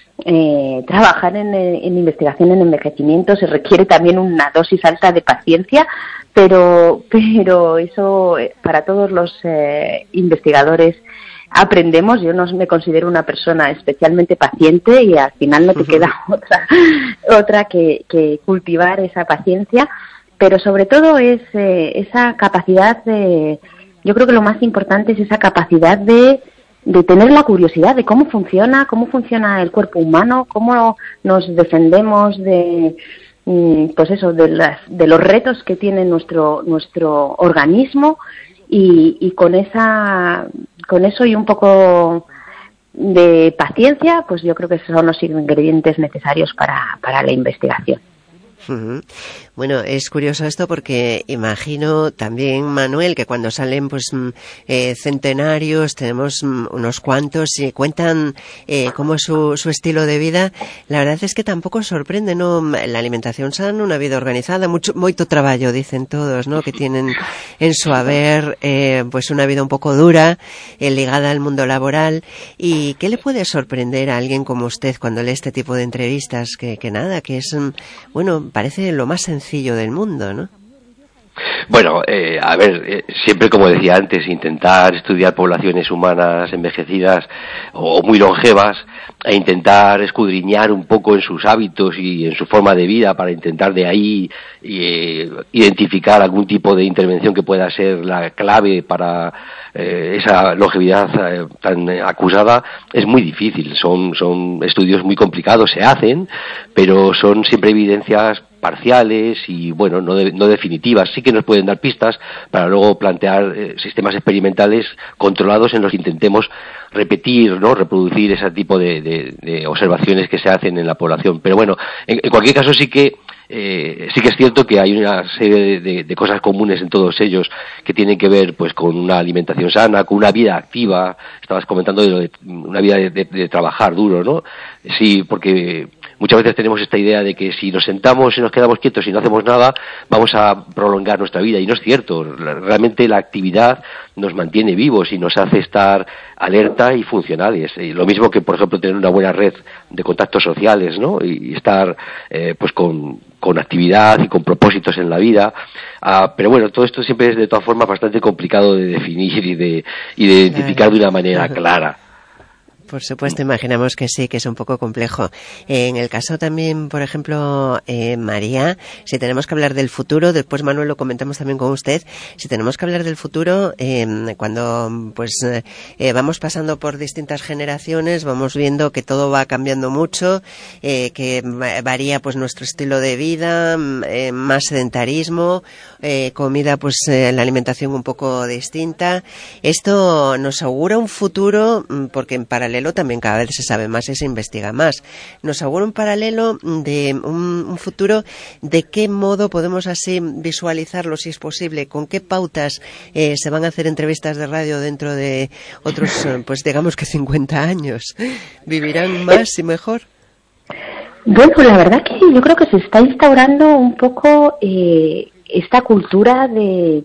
eh, trabajar en, en investigación en envejecimiento se requiere también una dosis alta de paciencia, pero, pero eso para todos los eh, investigadores aprendemos. Yo no me considero una persona especialmente paciente y al final no te queda otra, otra que, que cultivar esa paciencia, pero sobre todo es eh, esa capacidad de. Yo creo que lo más importante es esa capacidad de, de tener la curiosidad de cómo funciona, cómo funciona el cuerpo humano, cómo nos defendemos de, pues eso, de, las, de los retos que tiene nuestro nuestro organismo y, y con esa con eso y un poco de paciencia, pues yo creo que esos son los ingredientes necesarios para, para la investigación. Uh-huh. Bueno, es curioso esto porque imagino también, Manuel, que cuando salen pues eh, centenarios, tenemos unos cuantos y cuentan eh, cómo es su, su estilo de vida, la verdad es que tampoco sorprende, ¿no? La alimentación sana, una vida organizada, mucho, moito traballo, dicen todos, ¿no? Que tienen en su haber eh, pues una vida un poco dura, eh, ligada al mundo laboral. ¿Y qué le puede sorprender a alguien como usted cuando lee este tipo de entrevistas? Que, que nada, que es, bueno, parece lo más sencillo del mundo, ¿no? Bueno, eh, a ver, eh, siempre como decía antes, intentar estudiar poblaciones humanas envejecidas o muy longevas e intentar escudriñar un poco en sus hábitos y en su forma de vida para intentar de ahí eh, identificar algún tipo de intervención que pueda ser la clave para eh, esa longevidad eh, tan acusada, es muy difícil. Son, son estudios muy complicados, se hacen, pero son siempre evidencias parciales y, bueno, no, de, no definitivas. Sí que nos pueden dar pistas para luego plantear eh, sistemas experimentales controlados en los que intentemos repetir, ¿no?, reproducir ese tipo de, de, de observaciones que se hacen en la población. Pero bueno, en, en cualquier caso sí que eh, sí que es cierto que hay una serie de, de, de cosas comunes en todos ellos que tienen que ver pues con una alimentación sana, con una vida activa. Estabas comentando de, lo de una vida de, de, de trabajar duro, ¿no? Sí, porque muchas veces tenemos esta idea de que si nos sentamos y nos quedamos quietos y no hacemos nada, vamos a prolongar nuestra vida. Y no es cierto. Realmente la actividad nos mantiene vivos y nos hace estar alerta y funcionales. Y lo mismo que, por ejemplo, tener una buena red de contactos sociales, ¿no? Y estar eh, pues con, con actividad y con propósitos en la vida. Ah, pero bueno, todo esto siempre es de todas formas bastante complicado de definir y de, y de identificar de una manera clara. Por supuesto, imaginamos que sí, que es un poco complejo. Eh, en el caso también, por ejemplo, eh, María, si tenemos que hablar del futuro, después Manuel lo comentamos también con usted, si tenemos que hablar del futuro, eh, cuando pues eh, vamos pasando por distintas generaciones, vamos viendo que todo va cambiando mucho, eh, que varía pues nuestro estilo de vida, eh, más sedentarismo, eh, comida pues eh, la alimentación un poco distinta. Esto nos augura un futuro, porque en paralelo también cada vez se sabe más y se investiga más. Nos augura un paralelo de un, un futuro, de qué modo podemos así visualizarlo, si es posible, con qué pautas eh, se van a hacer entrevistas de radio dentro de otros, pues digamos que cincuenta años. ¿Vivirán más y mejor? Bueno, la verdad que yo creo que se está instaurando un poco eh, esta cultura de...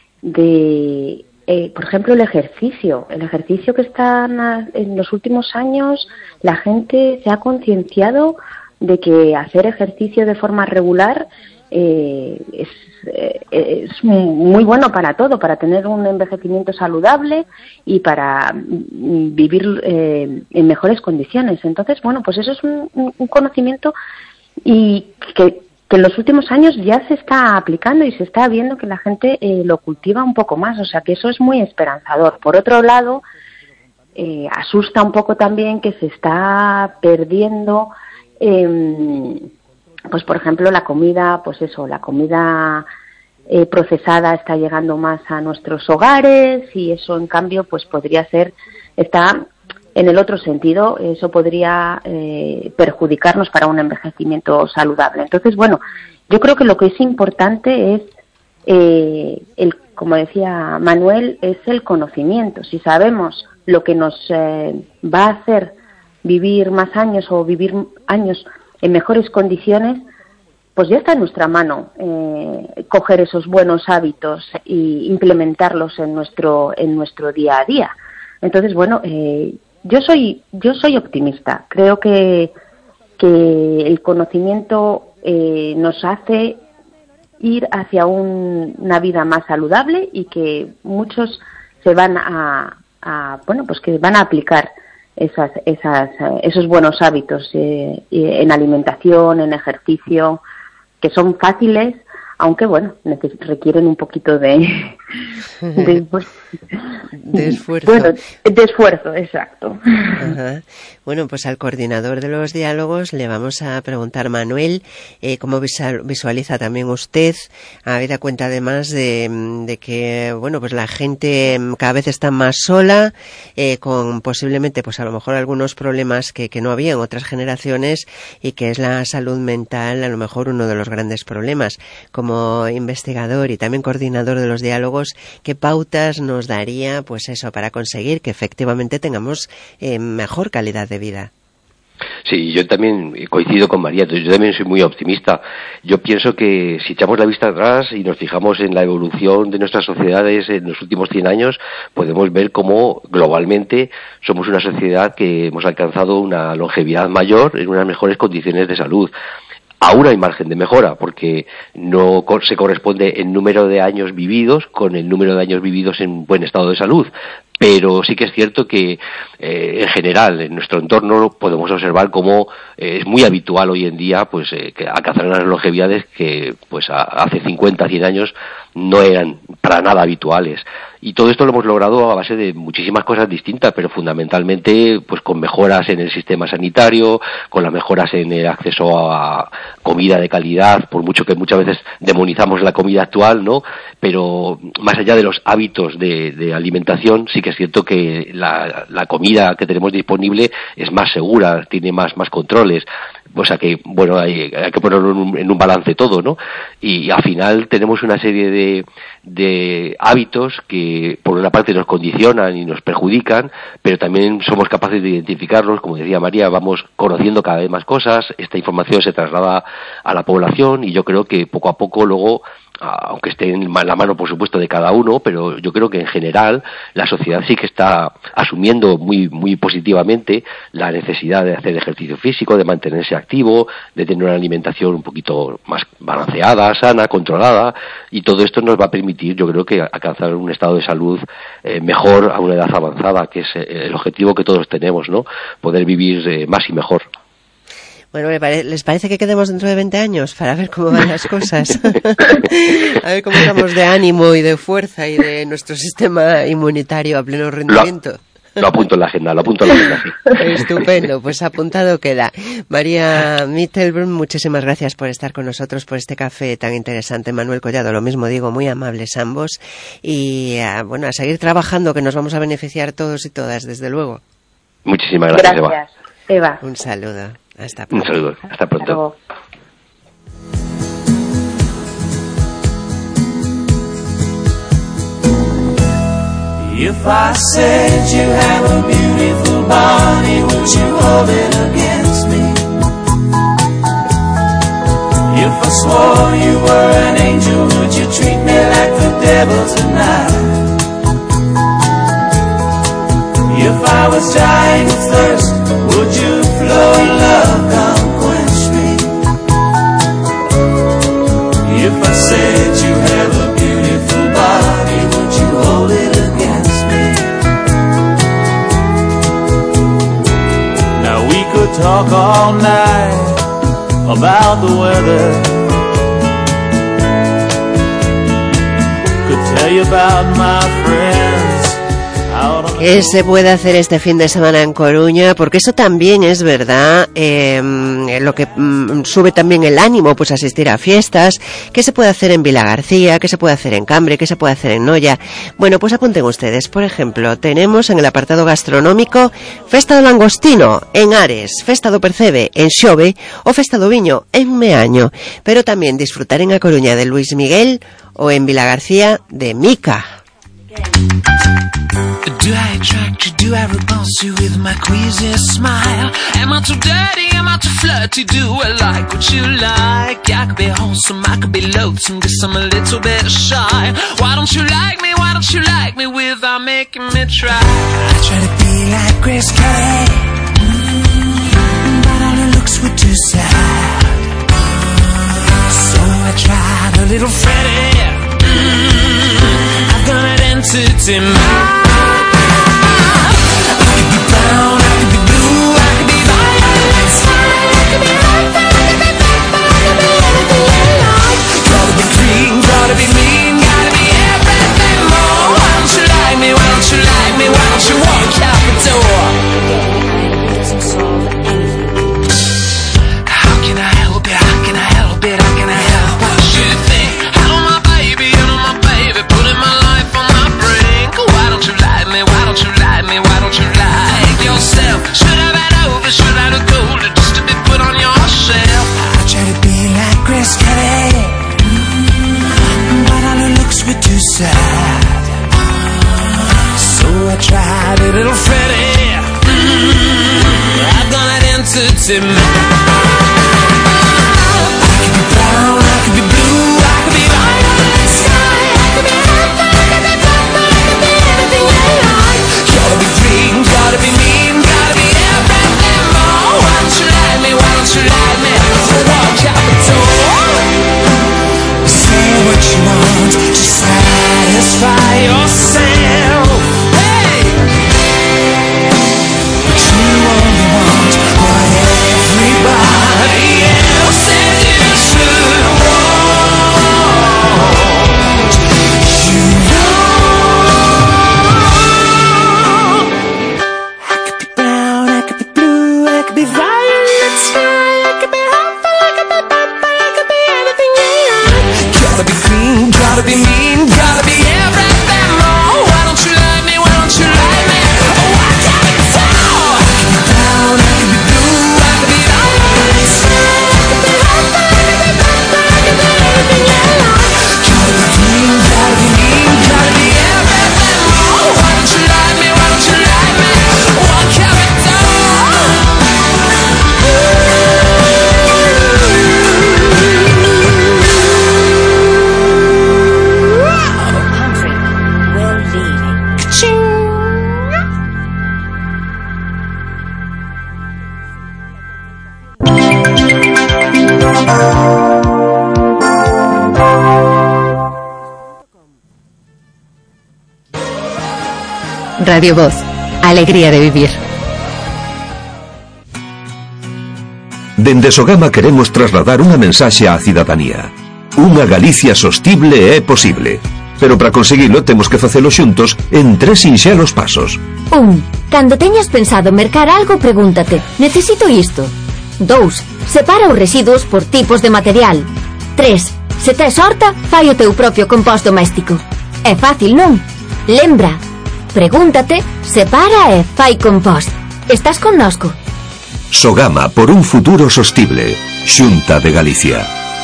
de Eh, por ejemplo, el ejercicio. El ejercicio que están en los últimos años, la gente se ha concienciado de que hacer ejercicio de forma regular eh, es, eh, es muy bueno para todo, para tener un envejecimiento saludable y para vivir eh, en mejores condiciones. Entonces, bueno, pues eso es un, un conocimiento y que que en los últimos años ya se está aplicando y se está viendo que la gente eh, lo cultiva un poco más, o sea que eso es muy esperanzador. Por otro lado, eh, asusta un poco también que se está perdiendo, eh, pues por ejemplo la comida, pues eso, la comida eh, procesada está llegando más a nuestros hogares y eso en cambio pues podría ser, está... En el otro sentido, eso podría eh, perjudicarnos para un envejecimiento saludable. Entonces, bueno, yo creo que lo que es importante es, eh, el, como decía Manuel, es el conocimiento. Si sabemos lo que nos eh, va a hacer vivir más años o vivir años en mejores condiciones, pues ya está en nuestra mano eh, coger esos buenos hábitos e implementarlos en nuestro en nuestro día a día. Entonces, bueno, eh, Yo soy yo soy optimista. Creo que que el conocimiento eh, nos hace ir hacia un, una vida más saludable y que muchos se van a, a bueno pues que van a aplicar esas esas esos buenos hábitos eh, en alimentación, en ejercicio, que son fáciles, aunque bueno, neces- requieren un poquito de, de, pues, de esfuerzo. Bueno, de esfuerzo, exacto. Ajá. Bueno, pues al coordinador de los diálogos le vamos a preguntar, Manuel, eh, cómo visualiza también usted, habida cuenta además de, de que, bueno, pues la gente cada vez está más sola, eh, con posiblemente, pues a lo mejor algunos problemas que, que no había en otras generaciones, y que es la salud mental a lo mejor uno de los grandes problemas. Como investigador y también coordinador de los diálogos, ¿qué pautas nos daría, pues eso, para conseguir que efectivamente tengamos eh, mejor calidad de vida? Sí, yo también coincido con María, yo también soy muy optimista. Yo pienso que si echamos la vista atrás y nos fijamos en la evolución de nuestras sociedades en los últimos cien años, podemos ver cómo globalmente somos una sociedad que hemos alcanzado una longevidad mayor en unas mejores condiciones de salud. Aún hay margen de mejora, porque no se corresponde el número de años vividos con el número de años vividos en buen estado de salud. Pero sí que es cierto que, eh, en general, en nuestro entorno podemos observar cómo eh, es muy habitual hoy en día pues eh, que alcanzar unas longevidades que pues a, hace cincuenta, cien años no eran para nada habituales. Y todo esto lo hemos logrado a base de muchísimas cosas distintas, pero fundamentalmente pues con mejoras en el sistema sanitario, con las mejoras en el acceso a comida de calidad, por mucho que muchas veces demonizamos la comida actual, ¿no? Pero más allá de los hábitos de, de alimentación, sí que es cierto que la, la comida que tenemos disponible es más segura, tiene más, más controles. O sea que, bueno, hay, hay que ponerlo en un, en un balance todo, ¿no? Y, y al final tenemos una serie de, de hábitos que por una parte nos condicionan y nos perjudican, pero también somos capaces de identificarlos. Como decía María, vamos conociendo cada vez más cosas, esta información se traslada a la población y yo creo que poco a poco luego, aunque esté en la mano por supuesto de cada uno, pero yo creo que en general la sociedad sí que está asumiendo muy muy positivamente la necesidad de hacer ejercicio físico, de mantenerse activo, de tener una alimentación un poquito más balanceada, sana, controlada, y todo esto nos va a permitir, yo creo que alcanzar un estado de salud eh, mejor a una edad avanzada, que es el objetivo que todos tenemos, ¿no? Poder vivir eh, más y mejor. Bueno, ¿les parece que quedemos dentro de veinte años para ver cómo van las cosas? A ver cómo estamos de ánimo y de fuerza y de nuestro sistema inmunitario a pleno rendimiento. Lo, lo apunto en la agenda, lo apunto en la agenda, sí. Estupendo, pues apuntado queda. María Mittelbrun, muchísimas gracias por estar con nosotros, por este café tan interesante. Manuel Collado, lo mismo digo, muy amables ambos. Y a, bueno, a seguir trabajando, que nos vamos a beneficiar todos y todas, desde luego. Muchísimas gracias, gracias Eva. Eva. Un saludo. Hasta pronto. Un saludo. Hasta pronto. If I said you have a beautiful body, would you hold it against me? If I swore you were an angel, would you treat me like the devil tonight? If I was dying of thirst, would you flow in love, come quench me? If I said you have a beautiful body, would you hold it against me? Now we could talk all night about the weather, could tell you about my friends. ¿Qué se puede hacer este fin de semana en Coruña? Porque eso también es verdad, eh, lo que mm, sube también el ánimo, pues asistir a fiestas. ¿Qué se puede hacer en Vilagarcía? ¿Qué se puede hacer en Cambre? ¿Qué se puede hacer en Noia? Bueno, pues apunten ustedes. Por ejemplo, tenemos en el apartado gastronómico Festa do Langostino en Ares, Festa do Percebe en Xove o Festa do Viño en Meaño. Pero también disfrutar en A Coruña de Luis Miguel o en Vilagarcía de Mica. Do I attract you? Do I repulse you with my queasy smile? Am I too dirty? Am I too flirty? Do I like what you like? I could be wholesome, I could be loathsome, guess I'm a little bit shy. Why don't you like me? Why don't you like me without making me try? I try to be like Grace Kelly, mm, but all her looks were too sad. So I tried a little Freddie, mm, I've got an entity mind. Be tide. So I tried a little Freddy. Mm, I've done an entity man. I could be brown, I could be blue, I could be violet sky, I could be purple, I could be purple, I could be anything you like. Gotta be green, gotta be mean, gotta be everything more. Why don't you like me, why don't you like me? So walk out the door. Say what you want to satisfy yourself. Hey! But you only want what everybody else says you should want. You know I could be brown, I could be blue, I could be violet sky, I could be hopeful, I could be purple, I could be anything you like. Gotta be green, gotta be mean, gotta be everything more. Why don't you like me, why don't you like me? Oh, I got it all. I could be brown, I could be blue, I could be violet sky, I could be hopeful, I could be purple, I could be anything you like. Gotta be green, gotta be mean, gotta be everything more. Why don't you like me, why don't you like me? Oh, I got it Radio Voz, alegría de vivir. Dende Sogama queremos trasladar unha mensaxe á cidadanía. Unha Galicia sostible é posible, pero para conseguilo temos que facelo xuntos en tres sinxelos pasos. Un. Cando teñas pensado mercar algo, pregúntate: necesito isto? Dous. Separa os residuos por tipos de material. Tres. Se tes horta, fai o teu propio compost doméstico. É fácil, non? Lembra. Pregúntate, separa e fai compost. Estás connosco? Sogama por un futuro sostible. Xunta de Galicia.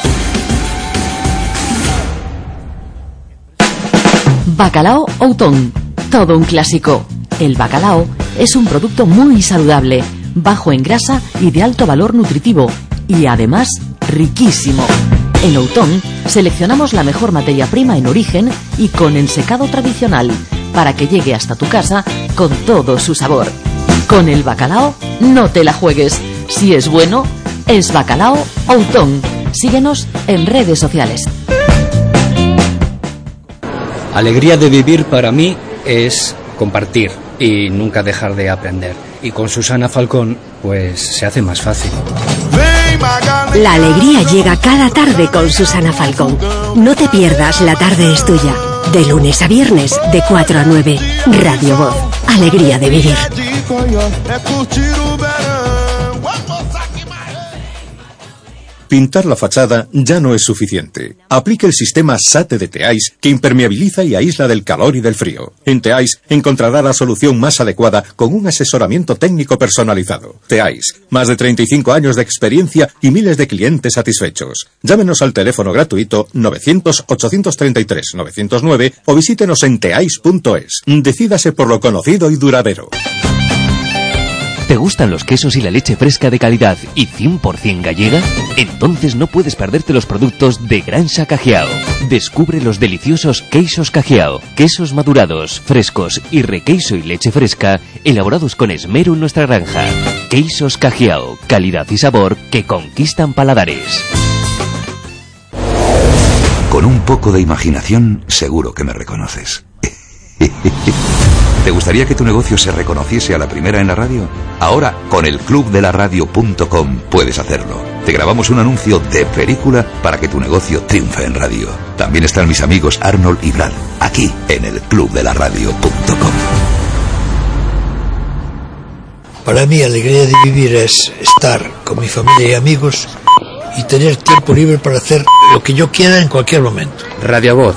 Bacalao Outón. Todo un clásico. El bacalao es un producto muy saludable, bajo en grasa y de alto valor nutritivo, y además riquísimo. En Outón seleccionamos la mejor materia prima en origen y con ensecado tradicional, para que llegue hasta tu casa con todo su sabor. Con el bacalao no te la juegues. Si es bueno, es Bacalao Outón. Síguenos en redes sociales. Alegría de vivir para mí es compartir y nunca dejar de aprender. Y con Susana Falcón, pues se hace más fácil. La alegría llega cada tarde con Susana Falcón. No te pierdas La Tarde es Tuya. De lunes a viernes, de cuatro a nueve. Radio Voz. Alegría de vivir. Pintar la fachada ya no es suficiente. Aplique el sistema SATE de Teais, que impermeabiliza y aísla del calor y del frío. En Teais encontrará la solución más adecuada con un asesoramiento técnico personalizado. Teais, más de treinta y cinco años de experiencia y miles de clientes satisfechos. Llámenos al teléfono gratuito novecientos, ochocientos treinta y tres, novecientos nueve o visítenos en teais punto es. Decídase por lo conocido y duradero. ¿Te gustan los quesos y la leche fresca de calidad y cien por ciento gallega? Entonces no puedes perderte los productos de Granja Cajiao. Descubre los deliciosos queixos Cajiao, quesos madurados, frescos y requeiso y leche fresca, elaborados con esmero en nuestra granja. Queixos Cajiao, calidad y sabor que conquistan paladares. Con un poco de imaginación, seguro que me reconoces. ¿Te gustaría que tu negocio se reconociese a la primera en la radio? Ahora, con el club de la radio punto com puedes hacerlo. Te grabamos un anuncio de película para que tu negocio triunfe en radio. También están mis amigos Arnold y Brad, aquí en el club de la radio punto com. Para mí, alegría de vivir es estar con mi familia y amigos y tener tiempo libre para hacer lo que yo quiera en cualquier momento. Radio Voz,